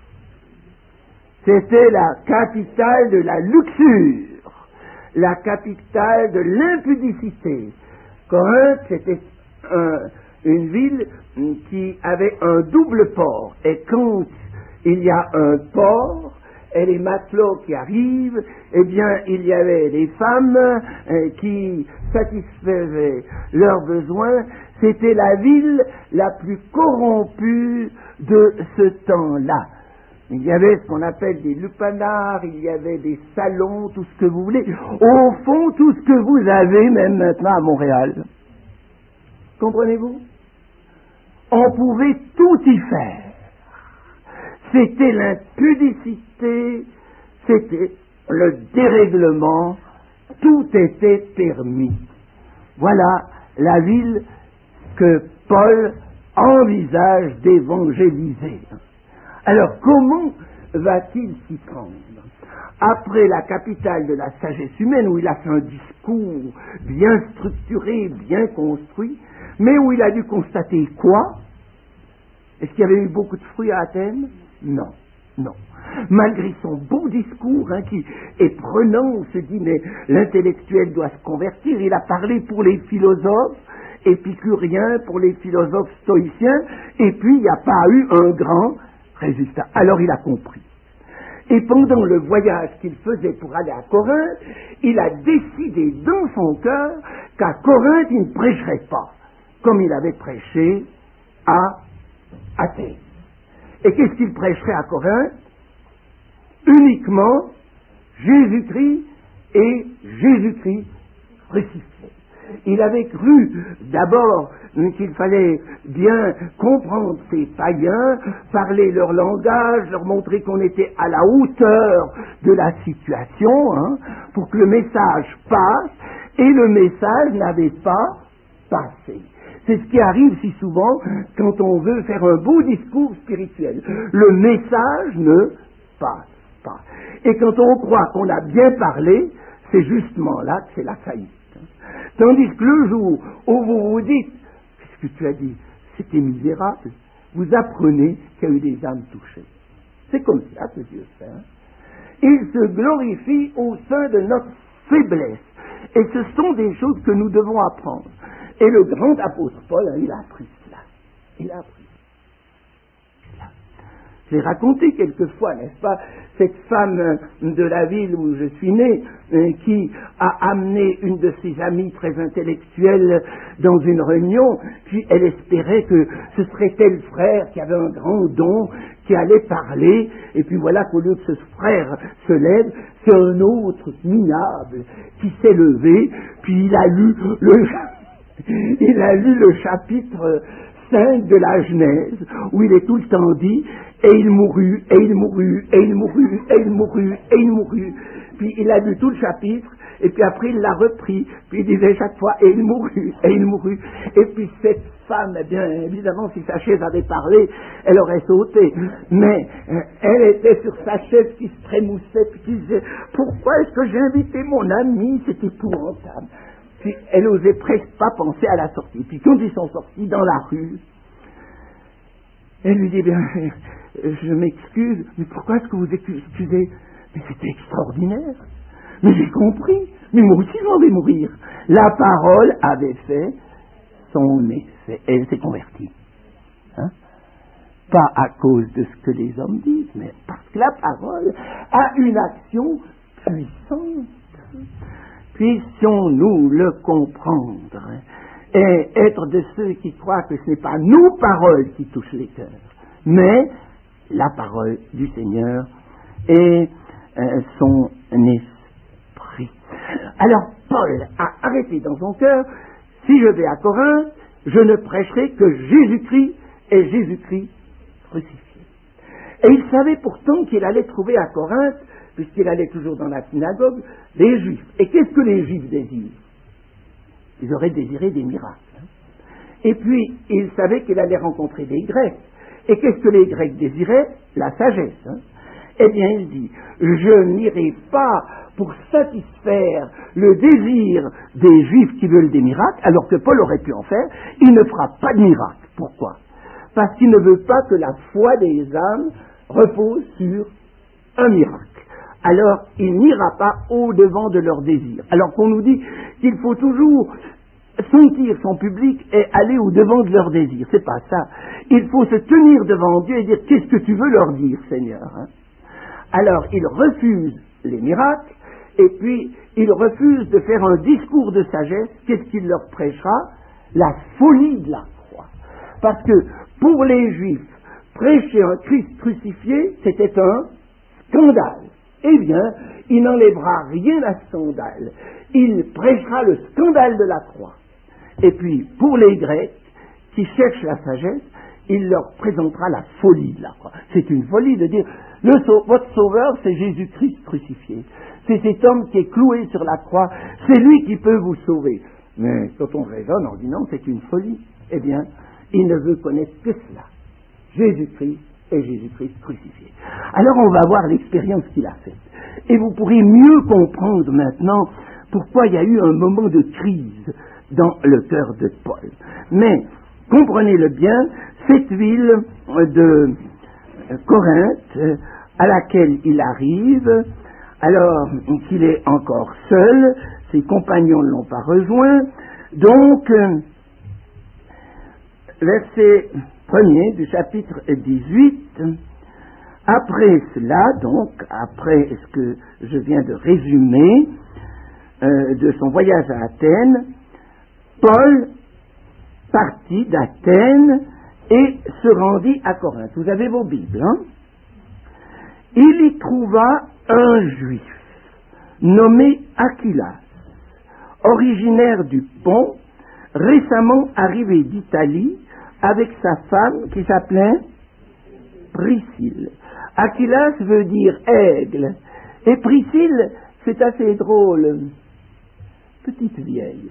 C'était la capitale de la luxure, la capitale de l'impudicité. Corinthe, c'était une ville qui avait un double port. Et quand il y a un port, et les matelots qui arrivent, eh bien, il y avait des femmes qui satisfaisaient leurs besoins. C'était la ville la plus corrompue de ce temps-là. Il y avait ce qu'on appelle des lupanars, il y avait des salons, tout ce que vous voulez. Au fond, tout ce que vous avez, même maintenant à Montréal. Comprenez-vous? On pouvait tout y faire. C'était l'impudicité, c'était le dérèglement, tout était permis. Voilà la ville que Paul envisage d'évangéliser. Alors, comment va-t-il s'y prendre? Après la capitale de la sagesse humaine, où il a fait un discours bien structuré, bien construit, mais où il a dû constater quoi? Est-ce qu'il y avait eu beaucoup de fruits à Athènes? Non, non. Malgré son beau discours, qui est prenant, on se dit, mais l'intellectuel doit se convertir. Il a parlé pour les philosophes épicuriens, pour les philosophes stoïciens, et puis il n'y a pas eu un grand résultat. Alors il a compris. Et pendant le voyage qu'il faisait pour aller à Corinthe, il a décidé dans son cœur qu'à Corinthe, il ne prêcherait pas, comme il avait prêché à Athènes. Et qu'est-ce qu'il prêcherait à Corinthe? Uniquement Jésus-Christ et Jésus-Christ crucifié. Il avait cru d'abord qu'il fallait bien comprendre ces païens, parler leur langage, leur montrer qu'on était à la hauteur de la situation, pour que le message passe, et le message n'avait pas passé. C'est ce qui arrive si souvent quand on veut faire un beau discours spirituel. Le message ne passe pas. Et quand on croit qu'on a bien parlé, c'est justement là que c'est la faillite. Tandis que le jour où vous vous dites, qu'est-ce que tu as dit? C'était misérable, vous apprenez qu'il y a eu des âmes touchées. C'est comme ça que Dieu fait. Il se glorifie au sein de notre faiblesse. Et ce sont des choses que nous devons apprendre. Et le grand apôtre Paul, il a appris cela. Il a appris cela. J'ai raconté quelquefois, n'est-ce pas, cette femme de la ville où je suis né, qui a amené une de ses amies très intellectuelles dans une réunion, puis elle espérait que ce serait tel frère qui avait un grand don, qui allait parler, et puis voilà qu'au lieu que ce frère se lève, c'est un autre minable qui s'est levé, puis il a lu le chapitre 5 de la Genèse, où il est tout le temps dit, et il mourut, et il mourut, et il mourut, et il mourut, et il mourut. Puis il a lu tout le chapitre, et puis après il l'a repris, puis il disait chaque fois, et il mourut, et il mourut. Et puis cette femme, eh bien évidemment, si sa chaise avait parlé, elle aurait sauté. Mais elle était sur sa chaise qui se trémoussait, puis qui disait, pourquoi est-ce que j'ai invité mon ami? C'est épouvantable. Puis elle osait presque pas penser à la sortie. Puis quand ils sont sortis dans la rue, elle lui dit, bien, je m'excuse, mais pourquoi est-ce que vous excusez? Mais c'était extraordinaire. Mais j'ai compris. Mais moi aussi j'en vais mourir. La parole avait fait son effet. Elle s'est convertie. Pas à cause de ce que les hommes disent, mais parce que la parole a une action puissante. Puissions-nous le comprendre et être de ceux qui croient que ce n'est pas nos paroles qui touchent les cœurs, mais la parole du Seigneur et son esprit. Alors Paul a arrêté dans son cœur, si je vais à Corinthe, je ne prêcherai que Jésus-Christ et Jésus-Christ crucifié. Et il savait pourtant qu'il allait trouver à Corinthe, puisqu'il allait toujours dans la synagogue, les Juifs. Et qu'est-ce que les Juifs désirent? Ils auraient désiré des miracles. Et puis, il savait qu'il allait rencontrer des Grecs. Et qu'est-ce que les Grecs désiraient? La sagesse. Eh bien, il dit, je n'irai pas pour satisfaire le désir des Juifs qui veulent des miracles, alors que Paul aurait pu en faire. Il ne fera pas de miracle. Pourquoi? Parce qu'il ne veut pas que la foi des âmes repose sur un miracle. Alors, il n'ira pas au-devant de leurs désirs. Alors qu'on nous dit qu'il faut toujours sentir son public et aller au-devant de leurs désirs. C'est pas ça. Il faut se tenir devant Dieu et dire, qu'est-ce que tu veux leur dire, Seigneur? Alors, il refuse les miracles, et puis, il refuse de faire un discours de sagesse. Qu'est-ce qu'il leur prêchera? La folie de la croix. Parce que, pour les Juifs, prêcher un Christ crucifié, c'était un scandale. Eh bien, il n'enlèvera rien à ce scandale. Il prêchera le scandale de la croix. Et puis, pour les Grecs, qui cherchent la sagesse, il leur présentera la folie de la croix. C'est une folie de dire, votre sauveur, c'est Jésus-Christ crucifié. C'est cet homme qui est cloué sur la croix. C'est lui qui peut vous sauver. Mais quand on raisonne, on dit non, c'est une folie. Eh bien, il ne veut connaître que cela. Jésus-Christ et Jésus-Christ crucifié. Alors on va voir l'expérience qu'il a faite. Et vous pourrez mieux comprendre maintenant pourquoi il y a eu un moment de crise dans le cœur de Paul. Mais, comprenez-le bien, cette ville de Corinthe, à laquelle il arrive, alors qu'il est encore seul, ses compagnons ne l'ont pas rejoint, donc, verset 1er du chapitre 18, après cela, donc, après ce que je viens de résumer, de son voyage à Athènes, Paul partit d'Athènes et se rendit à Corinthe. Vous avez vos Bibles, hein? Il y trouva un Juif nommé Aquilas, originaire du Pont, récemment arrivé d'Italie avec sa femme qui s'appelait Priscille. Aquilas veut dire aigle, et Priscille, c'est assez drôle, petite vieille.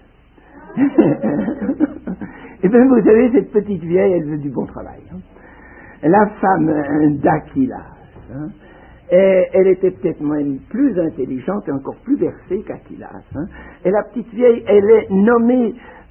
Et bien vous savez, cette petite vieille, elle veut du bon travail. La femme d'Aquilas, et elle était peut-être même plus intelligente et encore plus versée qu'Aquilas. Et la petite vieille, elle est nommée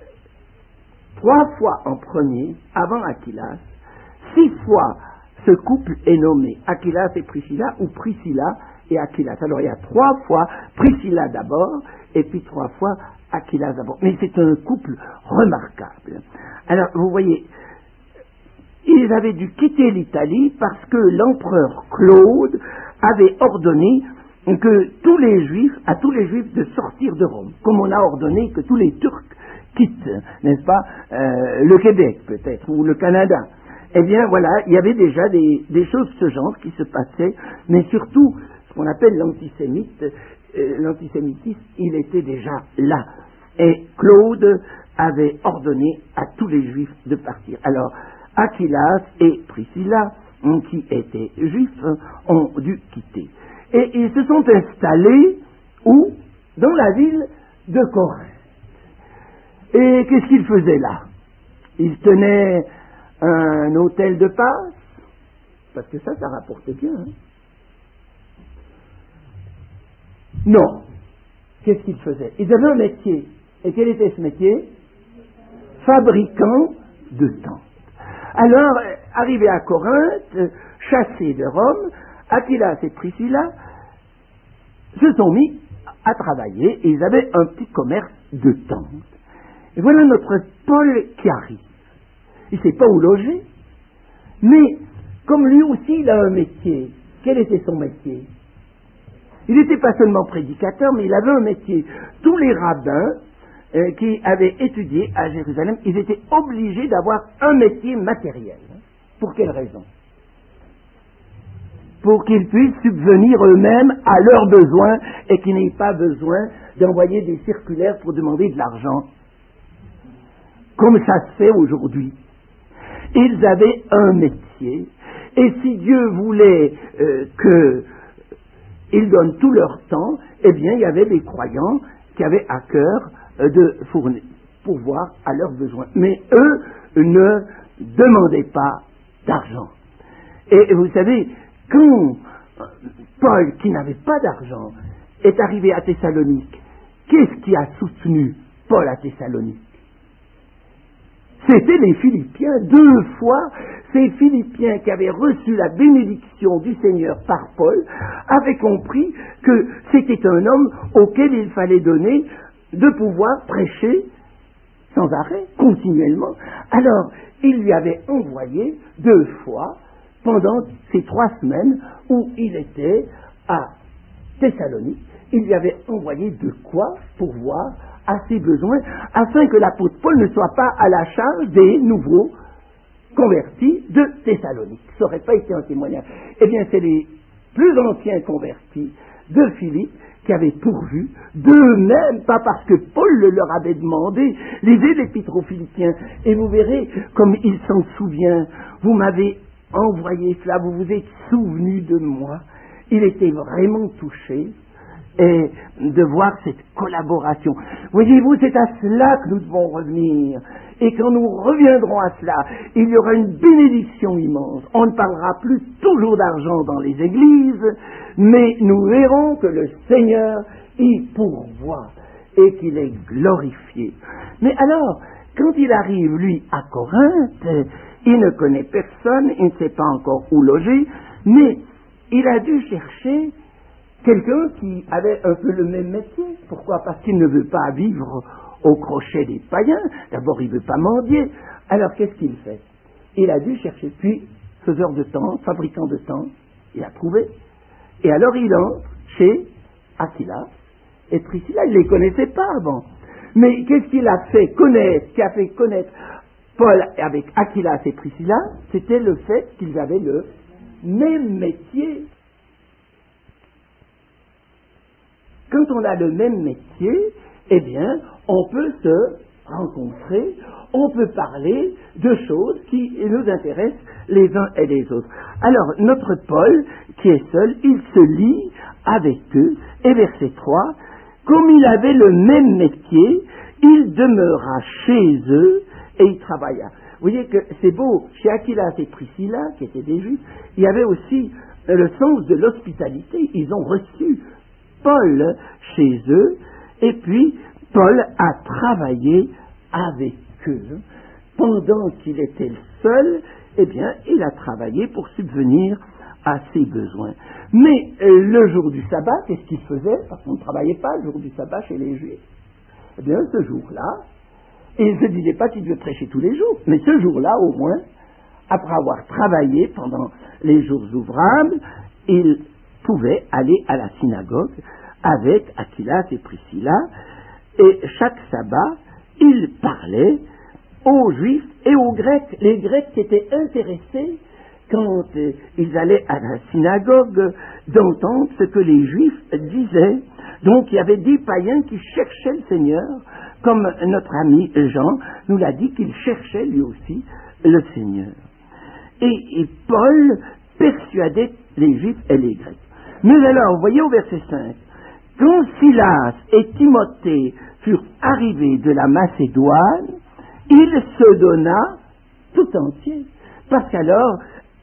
3 fois en premier, avant Aquilas. 6 fois, ce couple est nommé Aquilas et Priscilla, ou Priscilla et Aquilas. Alors il y a 3 fois Priscilla d'abord, et puis 3 fois Aquilas d'abord. Mais c'est un couple remarquable. Alors, vous voyez, ils avaient dû quitter l'Italie parce que l'empereur Claude avait ordonné que tous les Juifs, à tous les Juifs de sortir de Rome, comme on a ordonné que tous les Turcs quittent, n'est-ce pas, le Québec peut-être, ou le Canada. Eh bien voilà, il y avait déjà des choses de ce genre qui se passaient, mais surtout, ce qu'on appelle l'antisémitisme, il était déjà là. Et Claude avait ordonné à tous les Juifs de partir. Alors, Aquilas et Priscilla, qui étaient juifs, ont dû quitter. Et ils se sont installés, où? Dans la ville de Corinthe. Et qu'est-ce qu'ils faisaient là? Ils tenaient un hôtel de passe, parce que ça rapportait bien. Non. Qu'est-ce qu'ils faisaient? Ils avaient un métier. Et quel était ce métier? Fabricant de tentes. Alors, arrivés à Corinthe, chassés de Rome, Aquilas et Priscilla se sont mis à travailler et ils avaient un petit commerce de tentes. Et voilà notre Paul qui arrive. Il ne sait pas où loger, mais comme lui aussi il a un métier, quel était son métier? Il n'était pas seulement prédicateur, mais il avait un métier. Tous les rabbins qui avaient étudié à Jérusalem, ils étaient obligés d'avoir un métier matériel. Pour quelle raison? Pour qu'ils puissent subvenir eux-mêmes à leurs besoins et qu'ils n'aient pas besoin d'envoyer des circulaires pour demander de l'argent, comme ça se fait aujourd'hui. Ils avaient un métier, et si Dieu voulait qu'ils donnent tout leur temps, eh bien il y avait des croyants qui avaient à cœur de fournir. pourvoir à leurs besoins. Mais eux ne demandaient pas d'argent. Et vous savez, quand Paul, qui n'avait pas d'argent, est arrivé à Thessalonique, qu'est-ce qui a soutenu Paul à Thessalonique? C'était les Philippiens. 2 fois, ces Philippiens qui avaient reçu la bénédiction du Seigneur par Paul avaient compris que c'était un homme auquel il fallait donner de pouvoir prêcher sans arrêt, continuellement. Alors, il lui avait envoyé 2 fois pendant ces 3 semaines où il était à Thessalonique. Il lui avait envoyé de quoi pourvoir à ses besoins, afin que l'apôtre Paul ne soit pas à la charge des nouveaux convertis de Thessalonique. Ça n'aurait pas été un témoignage. Eh bien, c'est les plus anciens convertis de Philippe qui avaient pourvu d'eux-mêmes, pas parce que Paul le leur avait demandé. Lisez l'épître aux Philippiens et vous verrez comme il s'en souvient. Vous m'avez envoyé cela, vous vous êtes souvenu de moi. Il était vraiment touché et de voir cette collaboration. Voyez-vous, c'est à cela que nous devons revenir. Et quand nous reviendrons à cela, il y aura une bénédiction immense. On ne parlera plus toujours d'argent dans les églises, mais nous verrons que le Seigneur y pourvoit et qu'il est glorifié. Mais alors, quand il arrive, lui, à Corinthe, il ne connaît personne, il ne sait pas encore où loger, mais il a dû chercher quelqu'un qui avait un peu le même métier. Pourquoi? Parce qu'il ne veut pas vivre au crochet des païens. D'abord, il ne veut pas mendier. Alors, qu'est-ce qu'il fait? Il a dû chercher, puis, faiseur de tentes, fabricant de tentes, il a trouvé. Et alors, il entre chez Aquilas et Priscilla. Il ne les connaissait pas avant. Mais qu'est-ce qu'il a fait connaître, qui a fait connaître Paul avec Aquilas et Priscilla? C'était le fait qu'ils avaient le même métier. Quand on a le même métier, eh bien, on peut se rencontrer, on peut parler de choses qui nous intéressent les uns et les autres. Alors, notre Paul, qui est seul, il se lie avec eux, et verset 3, comme il avait le même métier, il demeura chez eux et il travailla. Vous voyez que c'est beau, chez Aquilas et Priscilla, qui étaient des Juifs, il y avait aussi le sens de l'hospitalité. Ils ont reçu Paul chez eux, et puis Paul a travaillé avec eux. Pendant qu'il était le seul, eh bien, il a travaillé pour subvenir à ses besoins. Mais le jour du sabbat, qu'est-ce qu'il faisait? Parce qu'on ne travaillait pas le jour du sabbat chez les Juifs. Eh bien, ce jour-là, il ne se disait pas qu'il devait prêcher tous les jours, mais ce jour-là, au moins, après avoir travaillé pendant les jours ouvrables, il pouvait aller à la synagogue avec Aquilas et Priscilla, et chaque sabbat, il parlait aux Juifs et aux Grecs. Les Grecs qui étaient intéressés, quand ils allaient à la synagogue, d'entendre ce que les Juifs disaient. Donc il y avait des païens qui cherchaient le Seigneur, comme notre ami Jean nous l'a dit qu'il cherchait lui aussi le Seigneur. Et Paul persuadait les Juifs et les Grecs. Mais alors, vous voyez au verset 5, quand Silas et Timothée furent arrivés de la Macédoine, il se donna tout entier. Parce qu'alors,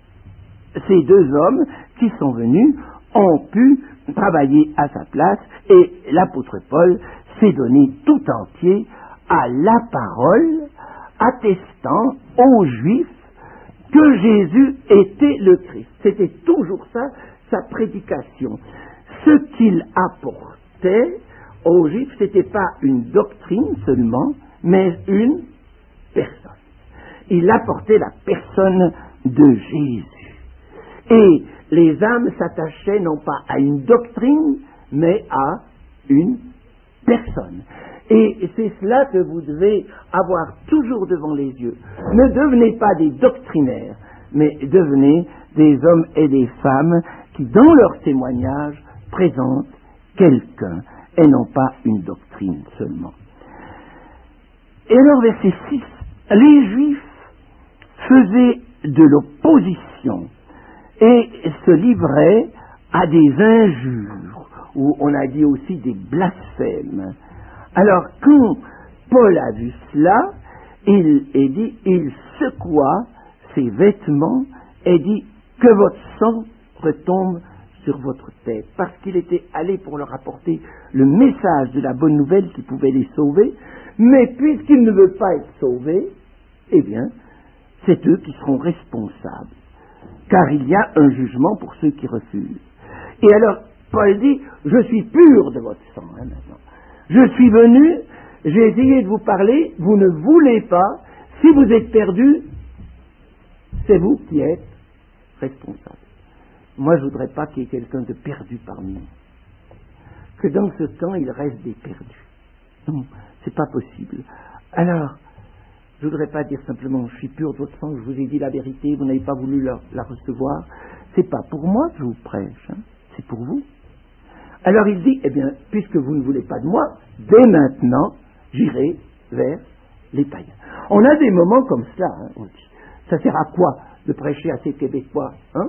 ces 2 hommes qui sont venus ont pu travailler à sa place et l'apôtre Paul s'est donné tout entier à la parole, attestant aux Juifs que Jésus était le Christ. C'était toujours ça, sa prédication. Ce qu'il apportait aux Juifs, ce n'était pas une doctrine seulement, mais une personne. Il apportait la personne de Jésus. Et les âmes s'attachaient non pas à une doctrine, mais à une personne. Et c'est cela que vous devez avoir toujours devant les yeux. Ne devenez pas des doctrinaires, mais devenez des hommes et des femmes qui, dans leur témoignage, présentent quelqu'un et non pas une doctrine seulement. Et alors, verset 6, les Juifs faisaient de l'opposition et se livraient à des injures, ou on a dit aussi des blasphèmes. Alors, quand Paul a vu cela, il secoua ses vêtements et dit que votre sang retombe sur votre tête, parce qu'il était allé pour leur apporter le message de la bonne nouvelle qui pouvait les sauver, mais puisqu'ils ne veulent pas être sauvés, eh bien, c'est eux qui seront responsables, car il y a un jugement pour ceux qui refusent. Et alors, Paul dit, je suis pur de votre sang, maintenant. Je suis venu, j'ai essayé de vous parler, vous ne voulez pas, si vous êtes perdu, c'est vous qui êtes responsable. Moi, je ne voudrais pas qu'il y ait quelqu'un de perdu parmi nous. Que dans ce temps, il reste des perdus. Non, c'est pas possible. Alors, je ne voudrais pas dire simplement, je suis pur de votre sang, je vous ai dit la vérité, vous n'avez pas voulu la recevoir. C'est pas pour moi que je vous prêche, hein, c'est pour vous. Alors il dit, eh bien, puisque vous ne voulez pas de moi, dès maintenant, j'irai vers les païens. On a des moments comme cela, hein, on dit. Ça sert à quoi de prêcher à ces Québécois, hein?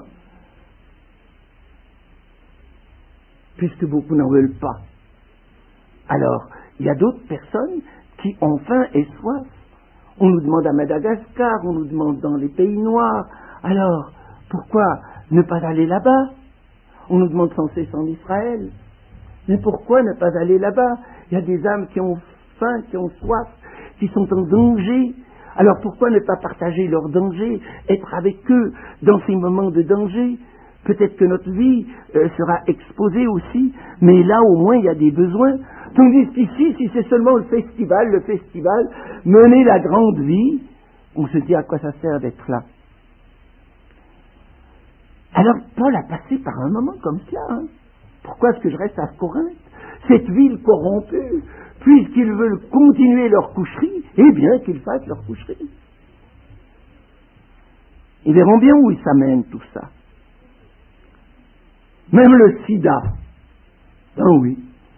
Puisque beaucoup n'en veulent pas. Alors, il y a d'autres personnes qui ont faim et soif. On nous demande à Madagascar, on nous demande dans les pays noirs. Alors, pourquoi ne pas aller là-bas? On nous demande sans cesse en Israël. Mais pourquoi ne pas aller là-bas? Il y a des âmes qui ont faim, qui ont soif, qui sont en danger. Alors pourquoi ne pas partager leur danger, être avec eux dans ces moments de danger? Peut-être que notre vie sera exposée aussi, mais là au moins il y a des besoins. Tandis qu'ici, si c'est seulement le festival, mener la grande vie, on se dit à quoi ça sert d'être là. Alors Paul a passé par un moment comme cela. Hein. Pourquoi est-ce que je reste à Corinthe? Cette ville corrompue, puisqu'ils veulent continuer leur coucherie, eh bien qu'ils fassent leur coucherie. Ils verront bien où ça mène tout ça. Même le sida. Ben oui.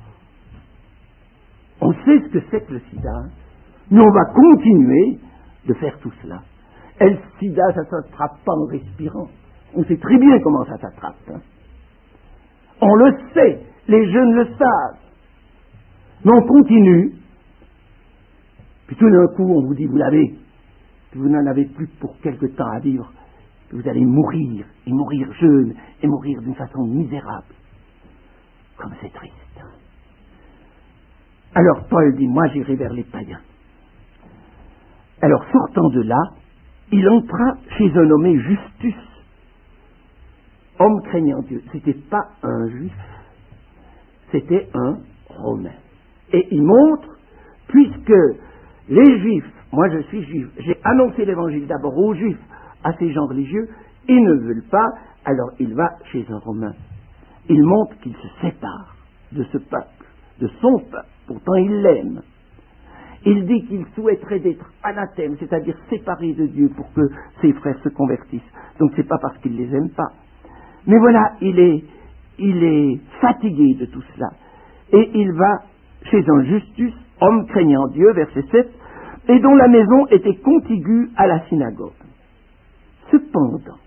On sait ce que c'est que le sida, hein. Mais on va continuer de faire tout cela. Et le sida, ça ne s'attrape pas en respirant. On sait très bien comment ça s'attrape. Hein. On le sait, les jeunes le savent. Mais on continue. Puis tout d'un coup, on vous dit, vous l'avez. Puis vous n'en avez plus pour quelque temps à vivre. Puis vous allez mourir, et mourir jeune, et mourir d'une façon misérable. Comme c'est triste. Alors Paul dit, moi j'irai vers les païens. Alors sortant de là, il entra chez un nommé Justus, homme craignant Dieu. C'était pas un juif, c'était un romain. Et il montre, puisque les juifs, moi je suis juif, j'ai annoncé l'évangile d'abord aux juifs, à ces gens religieux, ils ne veulent pas, alors il va chez un romain. Il montre qu'il se sépare de ce peuple, de son peuple, pourtant il l'aime. Il dit qu'il souhaiterait d'être anathème, c'est-à-dire séparé de Dieu pour que ses frères se convertissent. Donc c'est pas parce qu'il les aime pas. Mais voilà, il est fatigué de tout cela. Et il va chez un Justus, homme craignant Dieu, verset 7, et dont la maison était contiguë à la synagogue. Cependant,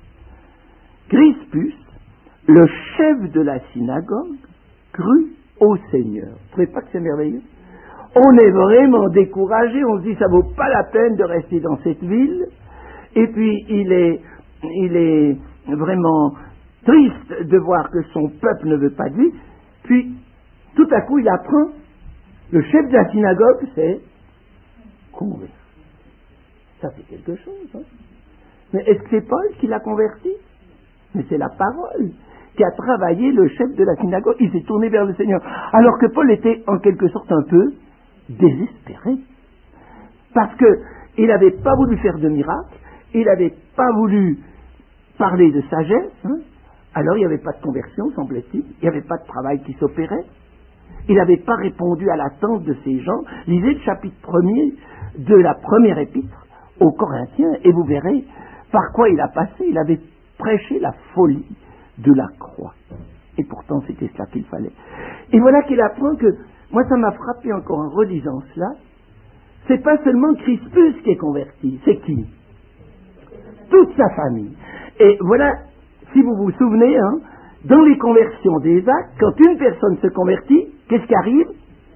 Crispus, le chef de la synagogue, crut au Seigneur. Vous ne trouvez pas que c'est merveilleux? On est vraiment découragé, on se dit ça vaut pas la peine de rester dans cette ville, et puis il est vraiment triste de voir que son peuple ne veut pas de lui, puis tout à coup il apprend, le chef de la synagogue c'est converti. Ça fait quelque chose, hein? Mais est-ce que c'est Paul qui l'a converti? Mais c'est la parole qui a travaillé le chef de la synagogue. Il s'est tourné vers le Seigneur. Alors que Paul était en quelque sorte un peu désespéré. Parce qu'il n'avait pas voulu faire de miracle, il n'avait pas voulu parler de sagesse, hein? Alors il n'y avait pas de conversion, semble-t-il, il n'y avait pas de travail qui s'opérait. Il n'avait pas répondu à l'attente de ces gens. Lisez le chapitre 1er de la première épître aux Corinthiens et vous verrez par quoi il a passé. Il avait prêché la folie de la croix. Et pourtant, c'était cela qu'il fallait. Et voilà qu'il apprend que, moi ça m'a frappé encore en relisant cela, c'est pas seulement Crispus qui est converti, c'est qui? Toute sa famille. Et voilà, si vous vous souvenez, hein, dans les conversions des Actes, quand une personne se convertit, qu'est-ce qui arrive?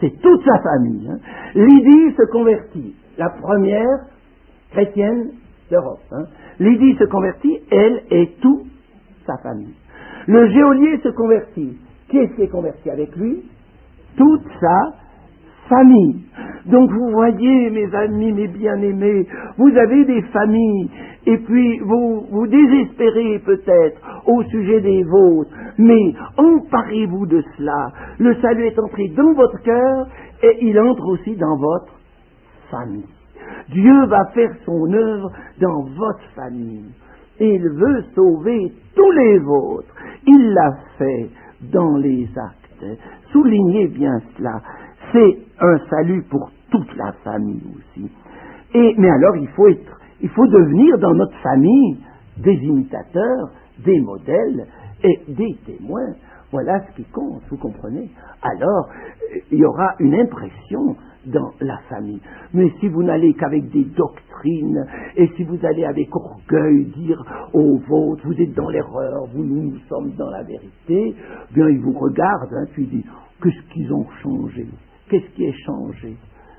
c'est toute sa famille. Hein. Lydie se convertit, la première chrétienne d'Europe. Hein. Lydie se convertit, elle et toute sa famille. Le geôlier se convertit. Qui est-ce qui est converti avec lui? Toute sa famille. Donc vous voyez, mes amis, mes bien-aimés, vous avez des familles, et puis vous désespérez peut-être au sujet des vôtres, mais emparez-vous de cela. Le salut est entré dans votre cœur, et il entre aussi dans votre famille. Dieu va faire son œuvre dans votre famille. Il veut sauver tous les vôtres. Il l'a fait dans les actes. Soulignez bien cela. C'est un salut pour toute la famille aussi. Mais alors, il faut devenir dans notre famille des imitateurs, des modèles et des témoins. Voilà ce qui compte, vous comprenez? Alors, il y aura une impression dans la famille. Mais si vous n'allez qu'avec des doctrines, et si vous allez avec orgueil dire aux vôtres, vous êtes dans l'erreur, nous sommes dans la vérité, bien ils vous regardent, hein, puis ils disent, qu'est-ce qu'ils ont changé? Qu'est-ce qui est changé?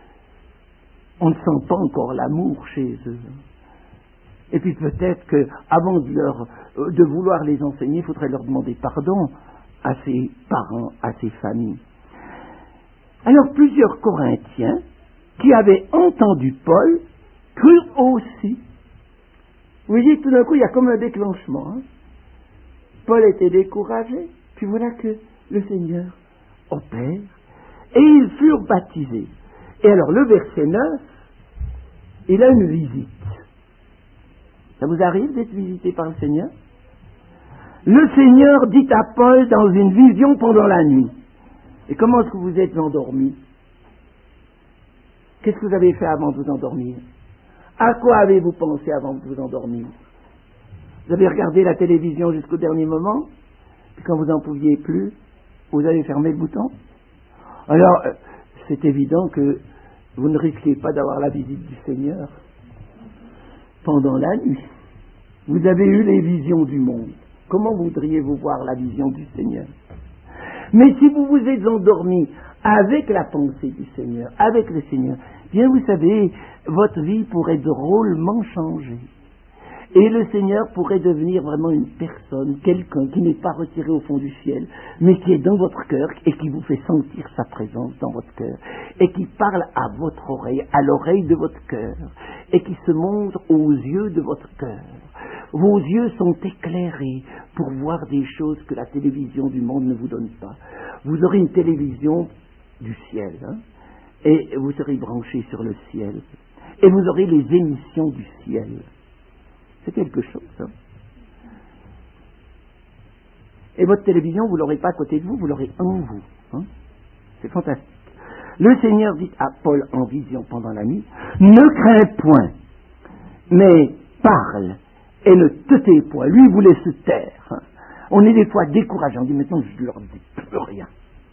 On ne sent pas encore l'amour chez eux. Et puis peut-être qu'avant de vouloir les enseigner, il faudrait leur demander pardon à ses parents, à ses familles. Alors plusieurs Corinthiens qui avaient entendu Paul crurent aussi. Vous voyez, tout d'un coup, il y a comme un déclenchement. Hein. Paul était découragé, puis voilà que le Seigneur opère, et ils furent baptisés. Et alors le verset 9, il a une visite. Ça vous arrive d'être visité par le Seigneur? Le Seigneur dit à Paul dans une vision pendant la nuit. Et comment est-ce que vous êtes endormi? Qu'est-ce que vous avez fait avant de vous endormir? À quoi avez-vous pensé avant de vous endormir? Vous avez regardé la télévision jusqu'au dernier moment? Puis quand vous n'en pouviez plus, vous avez fermé le bouton? Alors, c'est évident que vous ne risquez pas d'avoir la visite du Seigneur pendant la nuit. Vous avez eu les visions du monde. Comment voudriez-vous voir la vision du Seigneur? Mais si vous vous êtes endormi avec la pensée du Seigneur, avec le Seigneur, bien vous savez, votre vie pourrait drôlement changer. Et le Seigneur pourrait devenir vraiment une personne, quelqu'un qui n'est pas retiré au fond du ciel, mais qui est dans votre cœur et qui vous fait sentir sa présence dans votre cœur, et qui parle à votre oreille, à l'oreille de votre cœur, et qui se montre aux yeux de votre cœur. Vos yeux sont éclairés pour voir des choses que la télévision du monde ne vous donne pas. Vous aurez une télévision du ciel, hein, et vous serez branché sur le ciel, et vous aurez les émissions du ciel. C'est quelque chose. Hein. Et votre télévision, vous ne l'aurez pas à côté de vous, vous l'aurez en vous. Hein. C'est fantastique. Le Seigneur dit à Paul en vision pendant la nuit, ne crains point, mais parle et ne te tais point. Lui, il voulait se taire. Hein. On est des fois découragés, on dit maintenant je ne leur dis plus rien.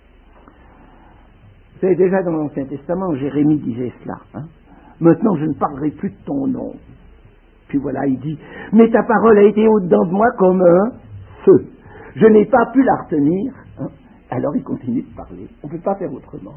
Vous savez, déjà dans l'Ancien Testament, Jérémie disait cela. Hein. Maintenant je ne parlerai plus de ton nom. Puis voilà, il dit, mais ta parole a été au-dedans de moi comme un feu. Je n'ai pas pu la retenir. Hein. Alors il continue de parler. On ne peut pas faire autrement.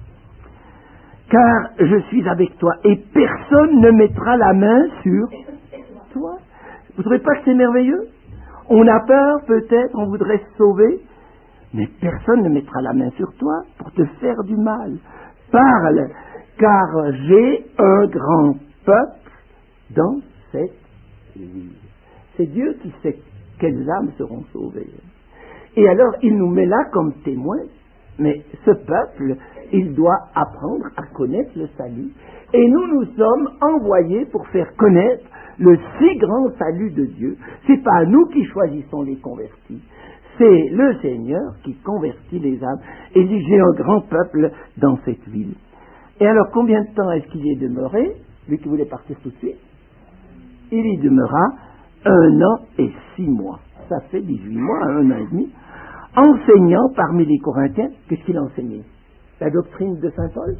Car je suis avec toi et personne ne mettra la main sur toi. Vous ne trouvez pas que c'est merveilleux? On a peur peut-être, on voudrait se sauver, mais personne ne mettra la main sur toi pour te faire du mal. Parle, car j'ai un grand peuple dans cette ville. C'est Dieu qui sait quelles âmes seront sauvées. Et alors, il nous met là comme témoins, mais ce peuple, il doit apprendre à connaître le salut. Et nous sommes envoyés pour faire connaître le si grand salut de Dieu. C'est pas nous qui choisissons les convertis. C'est le Seigneur qui convertit les âmes. Et il dit, j'ai un grand peuple dans cette ville. Et alors, combien de temps est-ce qu'il y est demeuré? Lui qui voulait partir tout de suite. Il y demeura 1 an et 6 mois. Ça fait 18 mois, 1 an et demi. Enseignant parmi les Corinthiens, qu'est-ce qu'il enseignait? La doctrine de saint Paul?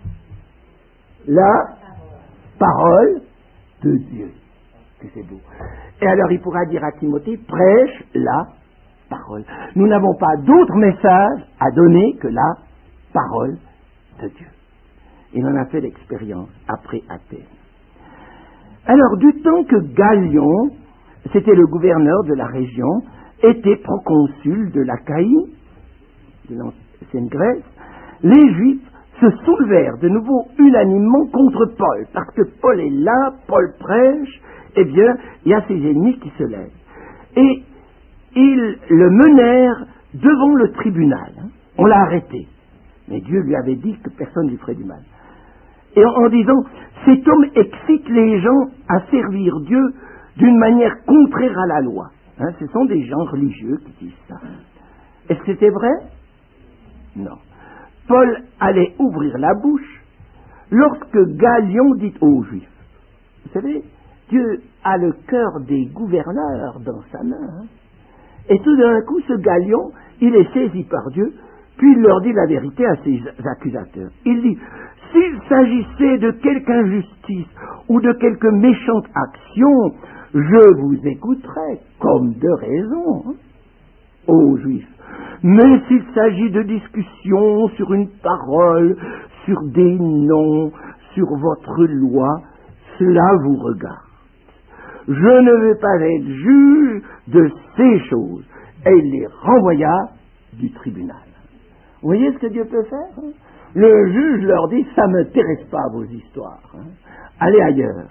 La parole de Dieu. Que c'est beau. Et alors il pourra dire à Timothée, prêche la parole. Nous n'avons pas d'autre message à donner que la parole de Dieu. Il en a fait l'expérience après Athènes. Alors, du temps que Galion, c'était le gouverneur de la région, était proconsul de l'Achaïe, de l'ancienne Grèce, les Juifs se soulevèrent de nouveau unanimement contre Paul, parce que Paul est là, Paul prêche, eh bien, il y a ses ennemis qui se lèvent. Et ils le menèrent devant le tribunal. On l'a arrêté. Mais Dieu lui avait dit que personne ne lui ferait du mal. Et en disant, cet homme excite les gens à servir Dieu d'une manière contraire à la loi. Ce sont des gens religieux qui disent ça. Est-ce que c'était vrai? Non. Paul allait ouvrir la bouche lorsque Galion dit aux Juifs, vous savez, Dieu a le cœur des gouverneurs dans sa main. Et tout d'un coup, ce Galion, il est saisi par Dieu, puis il leur dit la vérité à ses accusateurs. Il dit, s'il s'agissait de quelque injustice ou de quelque méchante action, je vous écouterais, comme de raison, ô Juifs. Mais s'il s'agit de discussions sur une parole, sur des noms, sur votre loi, cela vous regarde. Je ne veux pas être juge de ces choses. Et il les renvoya du tribunal. Vous voyez ce que Dieu peut faire? Le juge leur dit, ça ne m'intéresse pas vos histoires. Allez ailleurs.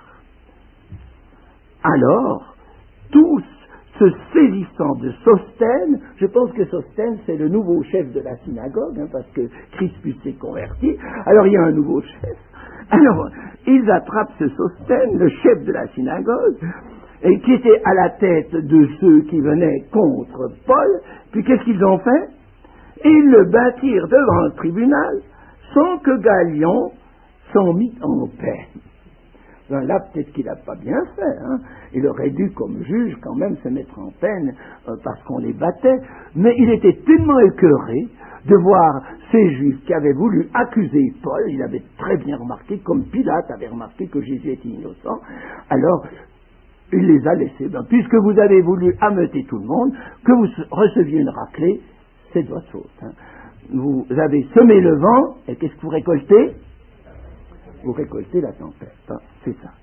Alors, tous se saisissant de Sosthène, je pense que Sosthène c'est le nouveau chef de la synagogue, parce que Crispus s'est converti, alors il y a un nouveau chef. Alors, ils attrapent ce Sosthène, le chef de la synagogue, et qui était à la tête de ceux qui venaient contre Paul, puis qu'est-ce qu'ils ont fait? Ils le battirent devant le tribunal, sans que Galion s'en mit en peine. Là, peut-être qu'il n'a pas bien fait. Il aurait dû, comme juge, quand même se mettre en peine parce qu'on les battait. Mais il était tellement écœuré de voir ces Juifs qui avaient voulu accuser Paul. Il avait très bien remarqué, comme Pilate avait remarqué que Jésus était innocent. Alors, il les a laissés. Puisque vous avez voulu ameuter tout le monde, que vous receviez une raclée, c'est de votre faute. Vous avez semé le vent, et qu'est-ce que vous récoltez? Vous récoltez la tempête. C'est ça.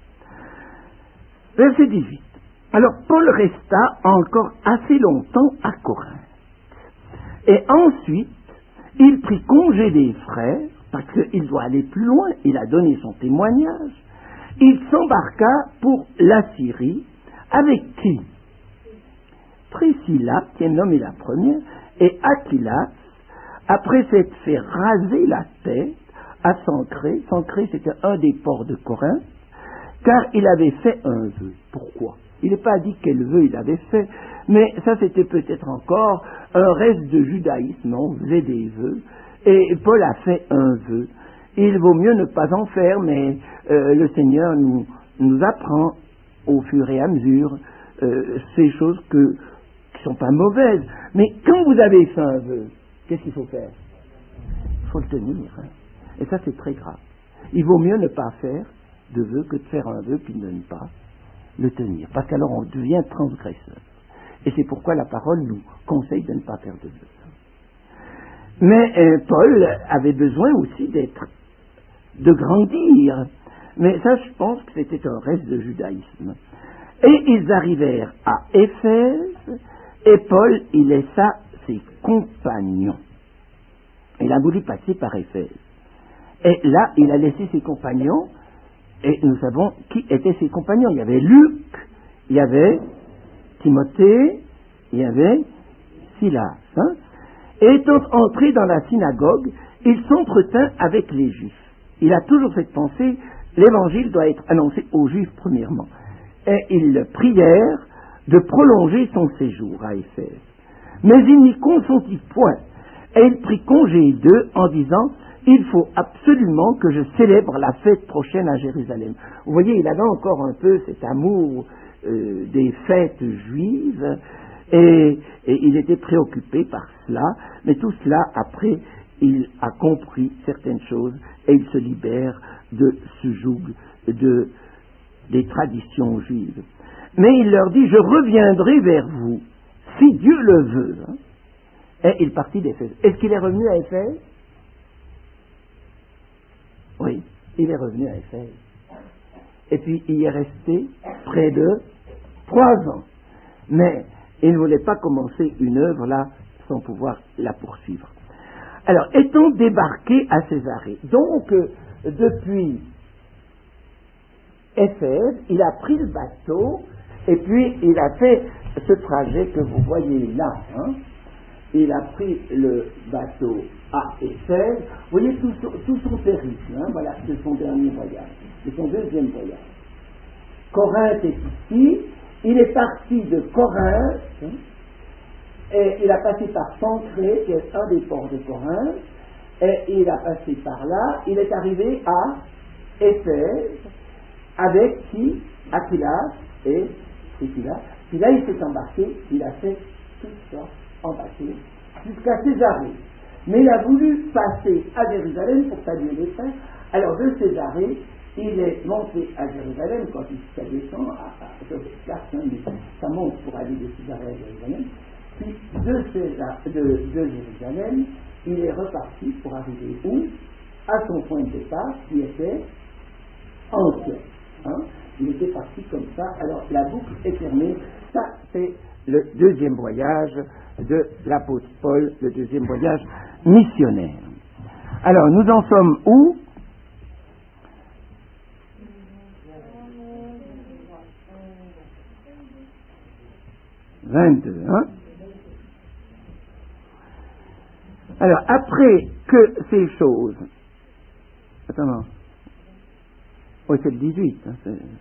Verset 18. Alors Paul resta encore assez longtemps à Corinthe. Et ensuite, il prit congé des frères, parce qu'il doit aller plus loin, il a donné son témoignage. Il s'embarqua pour la Syrie, avec qui? Priscilla, qui est nommée la première, et Aquilas, après s'être fait raser la tête, à Sancré. Sancré, c'était un des ports de Corinthe, car il avait fait un vœu. Pourquoi? Il n'est pas dit quel vœu il avait fait, mais ça c'était peut-être encore un reste de judaïsme. On faisait des vœux, et Paul a fait un vœu. Il vaut mieux ne pas en faire, mais le Seigneur nous apprend au fur et à mesure ces choses qui ne sont pas mauvaises. Mais quand vous avez fait un vœu, qu'est-ce qu'il faut faire? Il faut le tenir. Et ça, c'est très grave. Il vaut mieux ne pas faire de vœu que de faire un vœu puis de ne pas le tenir. Parce qu'alors, on devient transgresseur. Et c'est pourquoi la parole nous conseille de ne pas faire de vœu. Mais Paul avait besoin aussi de grandir. Mais ça, je pense que c'était un reste de judaïsme. Et ils arrivèrent à Éphèse, et Paul, il laissa ses compagnons. Il a voulu passer par Éphèse. Et là, il a laissé ses compagnons, et nous savons qui étaient ses compagnons. Il y avait Luc, il y avait Timothée, il y avait Silas. Et étant entré dans la synagogue, il s'entretint avec les Juifs. Il a toujours cette pensée, l'évangile doit être annoncé aux Juifs premièrement. Et ils prièrent de prolonger son séjour à Éphèse. Mais il n'y consentit point. Et il prit congé d'eux en disant, il faut absolument que je célèbre la fête prochaine à Jérusalem. Vous voyez, il avait encore un peu cet amour des fêtes juives, et il était préoccupé par cela, mais tout cela, après, il a compris certaines choses, et il se libère de ce joug des traditions juives. Mais il leur dit, je reviendrai vers vous, si Dieu le veut. Et il partit d'Éphèse. Est-ce qu'il est revenu à Éphèse? Oui, il est revenu à Éphèse. Et puis il est resté près de 3 ans. Mais il ne voulait pas commencer une œuvre là sans pouvoir la poursuivre. Alors, étant débarqué à Césarée, donc depuis Éphèse, il a pris le bateau et puis il a fait ce trajet que vous voyez là. Hein. Il a pris le bateau à Éphèse. Vous voyez tout son périple, hein, voilà, de son dernier voyage, de son deuxième voyage. Corinthe est ici. Il est parti de Corinthe, hein, et il a passé par Sancré, qui est un des ports de Corinthe, et il a passé par là. Il est arrivé à Éphèse, avec qui? Aquilas et Priscilla. Puis là, il s'est embarqué, il a fait tout ça en bateau, jusqu'à Césarée. Mais il a voulu passer à Jérusalem pour saluer les frères. Alors de Césarée, il est monté à Jérusalem, quand il descend, ça monte pour aller de Césarée à Jérusalem. Puis de Jérusalem, il est reparti pour arriver où? À son point de départ, qui était Antioche. Hein? Il était parti comme ça. Alors la boucle est fermée. Ça, c'est le deuxième voyage de l'apôtre Paul, le deuxième voyage missionnaire. Alors nous en sommes où? « 22, hein? Alors, après que ces choses... Attends, non. Oui, c'est le 18. Hein,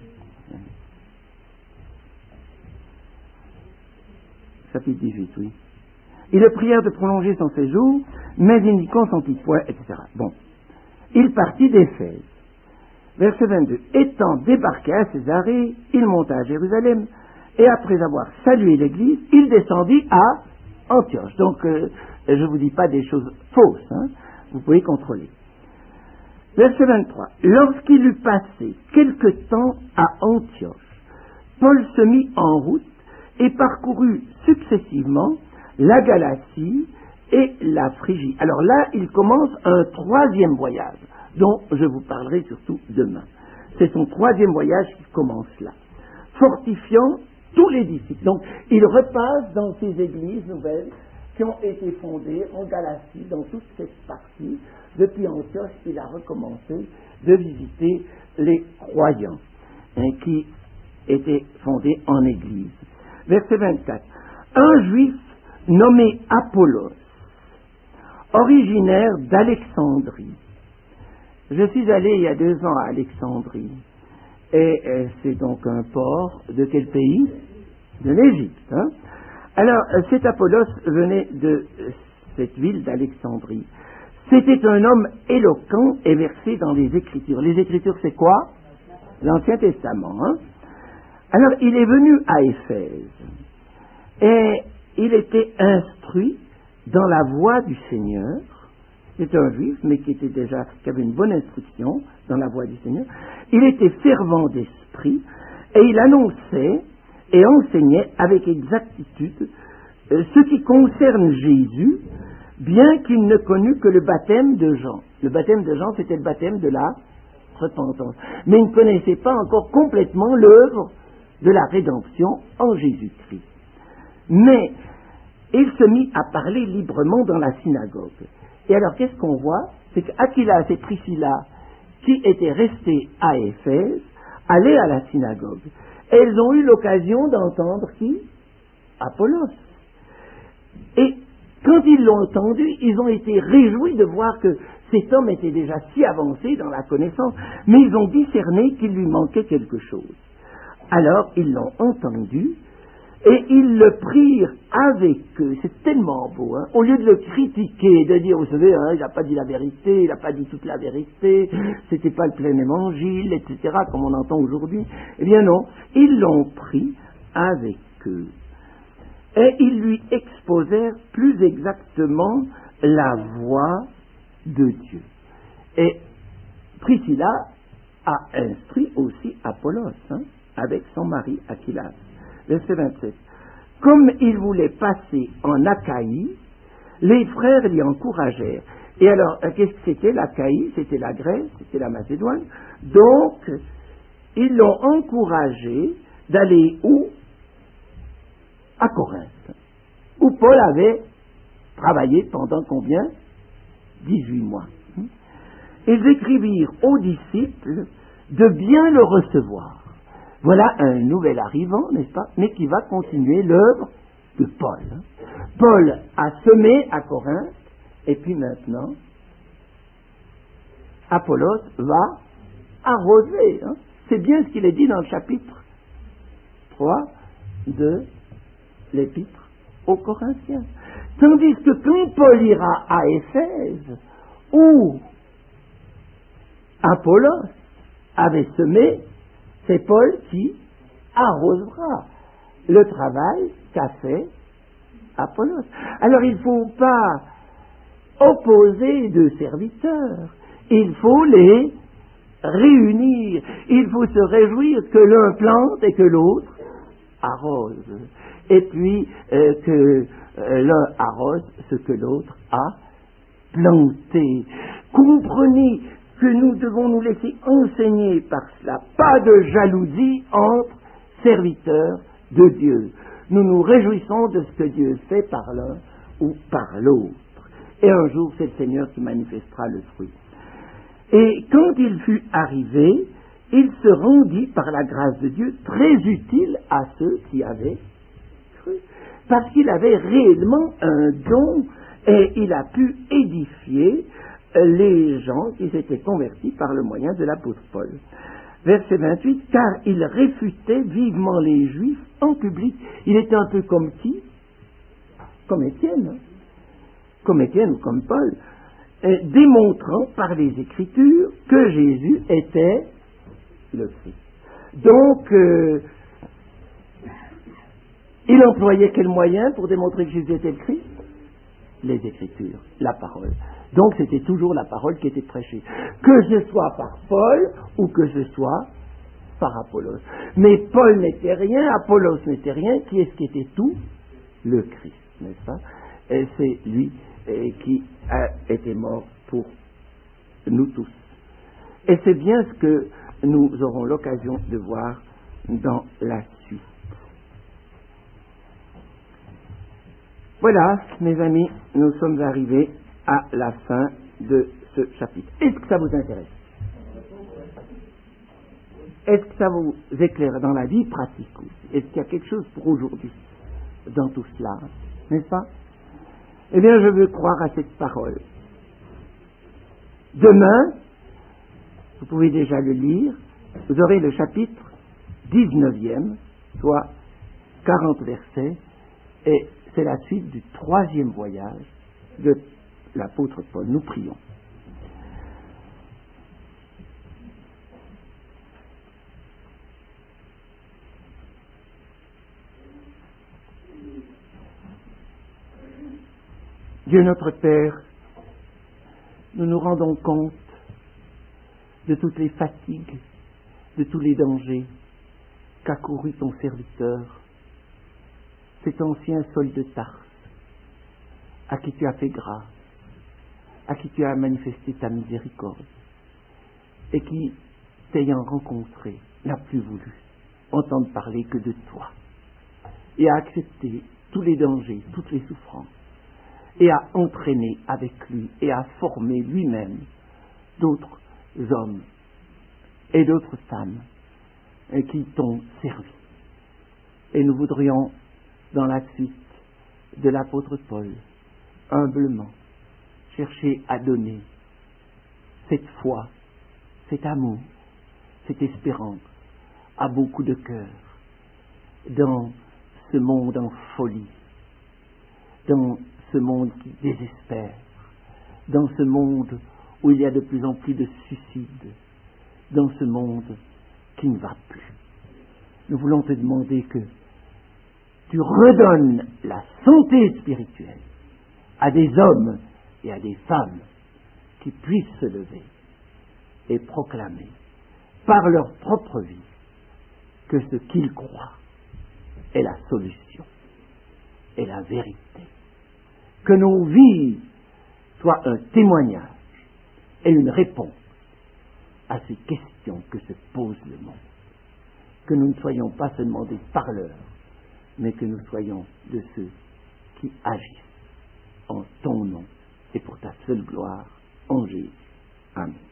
chapitre 18, oui. Ils le prièrent de prolonger son séjour, mais il n'y consentit point, etc. Bon. Il partit d'Éphèse. Verset 22. Étant débarqué à Césarée, il monta à Jérusalem, et après avoir salué l'Église, il descendit à Antioche. Donc, je ne vous dis pas des choses fausses, hein, vous pouvez contrôler. Verset 23. Lorsqu'il eut passé quelque temps à Antioche, Paul se mit en route et parcourut successivement la Galatie et la Phrygie. Alors là, il commence un 3e voyage, dont je vous parlerai surtout demain. C'est son 3e voyage qui commence là, fortifiant tous les disciples. Donc, il repasse dans ces églises nouvelles qui ont été fondées en Galatie, dans toute cette partie. Depuis Antioche, il a recommencé de visiter les croyants qui étaient fondés en église. Verset 24. Un juif nommé Apollos, originaire d'Alexandrie. Je suis allé il y a 2 ans à Alexandrie. Et c'est donc un port de quel pays? De l'Égypte. Hein? Alors, cet Apollos venait de cette ville d'Alexandrie. C'était un homme éloquent et versé dans les Écritures. Les Écritures, c'est quoi? L'Ancien Testament. Hein? Alors, il est venu à Éphèse. Et il était instruit dans la voie du Seigneur. C'était un juif, mais qui avait une bonne instruction dans la voie du Seigneur. Il était fervent d'esprit et il annonçait et enseignait avec exactitude ce qui concerne Jésus, bien qu'il ne connût que le baptême de Jean. Le baptême de Jean, c'était le baptême de la repentance. Mais il ne connaissait pas encore complètement l'œuvre de la rédemption en Jésus-Christ. Mais il se mit à parler librement dans la synagogue. Et alors, qu'est-ce qu'on voit? C'est qu'Aquilas et Priscilla, qui étaient restés à Éphèse, allaient à la synagogue. Elles ont eu l'occasion d'entendre qui? Apollos. Et quand ils l'ont entendu, ils ont été réjouis de voir que cet homme était déjà si avancé dans la connaissance, mais ils ont discerné qu'il lui manquait quelque chose. Alors, ils l'ont entendu, et ils le prirent avec eux. C'est tellement beau, hein? Au lieu de le critiquer, de dire, vous savez, hein, il n'a pas dit la vérité, il n'a pas dit toute la vérité, c'était pas le plein évangile, etc., comme on entend aujourd'hui. Eh bien non, ils l'ont pris avec eux. Et ils lui exposèrent plus exactement la voie de Dieu. Et Priscilla a instruit aussi Apollos, hein, avec son mari Aquilas. Verset 27. Comme il voulait passer en Achaïe, les frères l'y encouragèrent Et alors, qu'est-ce que c'était? L'Achaïe, c'était la Grèce, c'était la Macédoine. Donc, ils l'ont encouragé d'aller où? À Corinthe, où Paul avait travaillé pendant combien? 18 mois. Ils écrivirent aux disciples de bien le recevoir. Voilà un nouvel arrivant, n'est-ce pas, mais qui va continuer l'œuvre de Paul. Paul a semé à Corinthe, et puis maintenant, Apollos va arroser. C'est bien ce qu'il est dit dans le chapitre 3 de l'Épître aux Corinthiens. Tandis que quand Paul ira à Éphèse, où Apollos avait semé, c'est Paul qui arrosera le travail qu'a fait Apollos. Alors il ne faut pas opposer deux serviteurs, il faut les réunir, il faut se réjouir que l'un plante et que l'autre arrose, et puis que l'un arrose ce que l'autre a planté. Comprenez que nous devons nous laisser enseigner par cela, pas de jalousie entre serviteurs de Dieu. Nous nous réjouissons de ce que Dieu fait par l'un ou par l'autre. Et un jour, c'est le Seigneur qui manifestera le fruit. Et quand il fut arrivé, il se rendit par la grâce de Dieu très utile à ceux qui avaient cru. Parce qu'il avait réellement un don et il a pu édifier les gens qui s'étaient convertis par le moyen de l'apôtre Paul. Verset 28, car il réfutait vivement les Juifs en public. Il était un peu comme qui? Comme Étienne. Comme Étienne ou comme Paul. Démontrant par les Écritures que Jésus était le Christ. Donc, il employait quel moyen pour démontrer que Jésus était le Christ? Les Écritures, la parole. Donc c'était toujours la parole qui était prêchée. Que ce soit par Paul ou que ce soit par Apollos. Mais Paul n'était rien, Apollos n'était rien. Qui est-ce qui était tout? Le Christ, n'est-ce pas? Et c'est lui qui a été mort pour nous tous. Et c'est bien ce que nous aurons l'occasion de voir dans la suite. Voilà, mes amis, nous sommes arrivés à la fin de ce chapitre. Est-ce que ça vous intéresse? Est-ce que ça vous éclaire dans la vie pratique aussi? Est-ce qu'il y a quelque chose pour aujourd'hui dans tout cela? N'est-ce pas? Eh bien, je veux croire à cette parole. Demain, vous pouvez déjà le lire, vous aurez le chapitre 19e, soit 40 versets, et c'est la suite du 3e voyage de l'apôtre Paul. Nous prions. Dieu notre Père, nous nous rendons compte de toutes les fatigues, de tous les dangers qu'a couru ton serviteur, cet ancien Saul de Tarse, à qui tu as fait grâce, à qui tu as manifesté ta miséricorde, et qui, t'ayant rencontré, n'a plus voulu entendre parler que de toi, et a accepté tous les dangers, toutes les souffrances, et a entraîné avec lui, et a formé lui-même d'autres hommes et d'autres femmes qui t'ont servi. Et nous voudrions, dans la suite de l'apôtre Paul, humblement chercher à donner cette foi, cet amour, cette espérance à beaucoup de cœurs dans ce monde en folie, dans ce monde qui désespère, dans ce monde où il y a de plus en plus de suicides, dans ce monde qui ne va plus. Nous voulons te demander que tu redonnes la santé spirituelle à des hommes et à des femmes qui puissent se lever et proclamer par leur propre vie que ce qu'ils croient est la solution, est la vérité. Que nos vies soit un témoignage et une réponse à ces questions que se pose le monde. Que nous ne soyons pas seulement des parleurs, mais que nous soyons de ceux qui agissent en ton nom et pour ta seule gloire, en Jésus. Amen.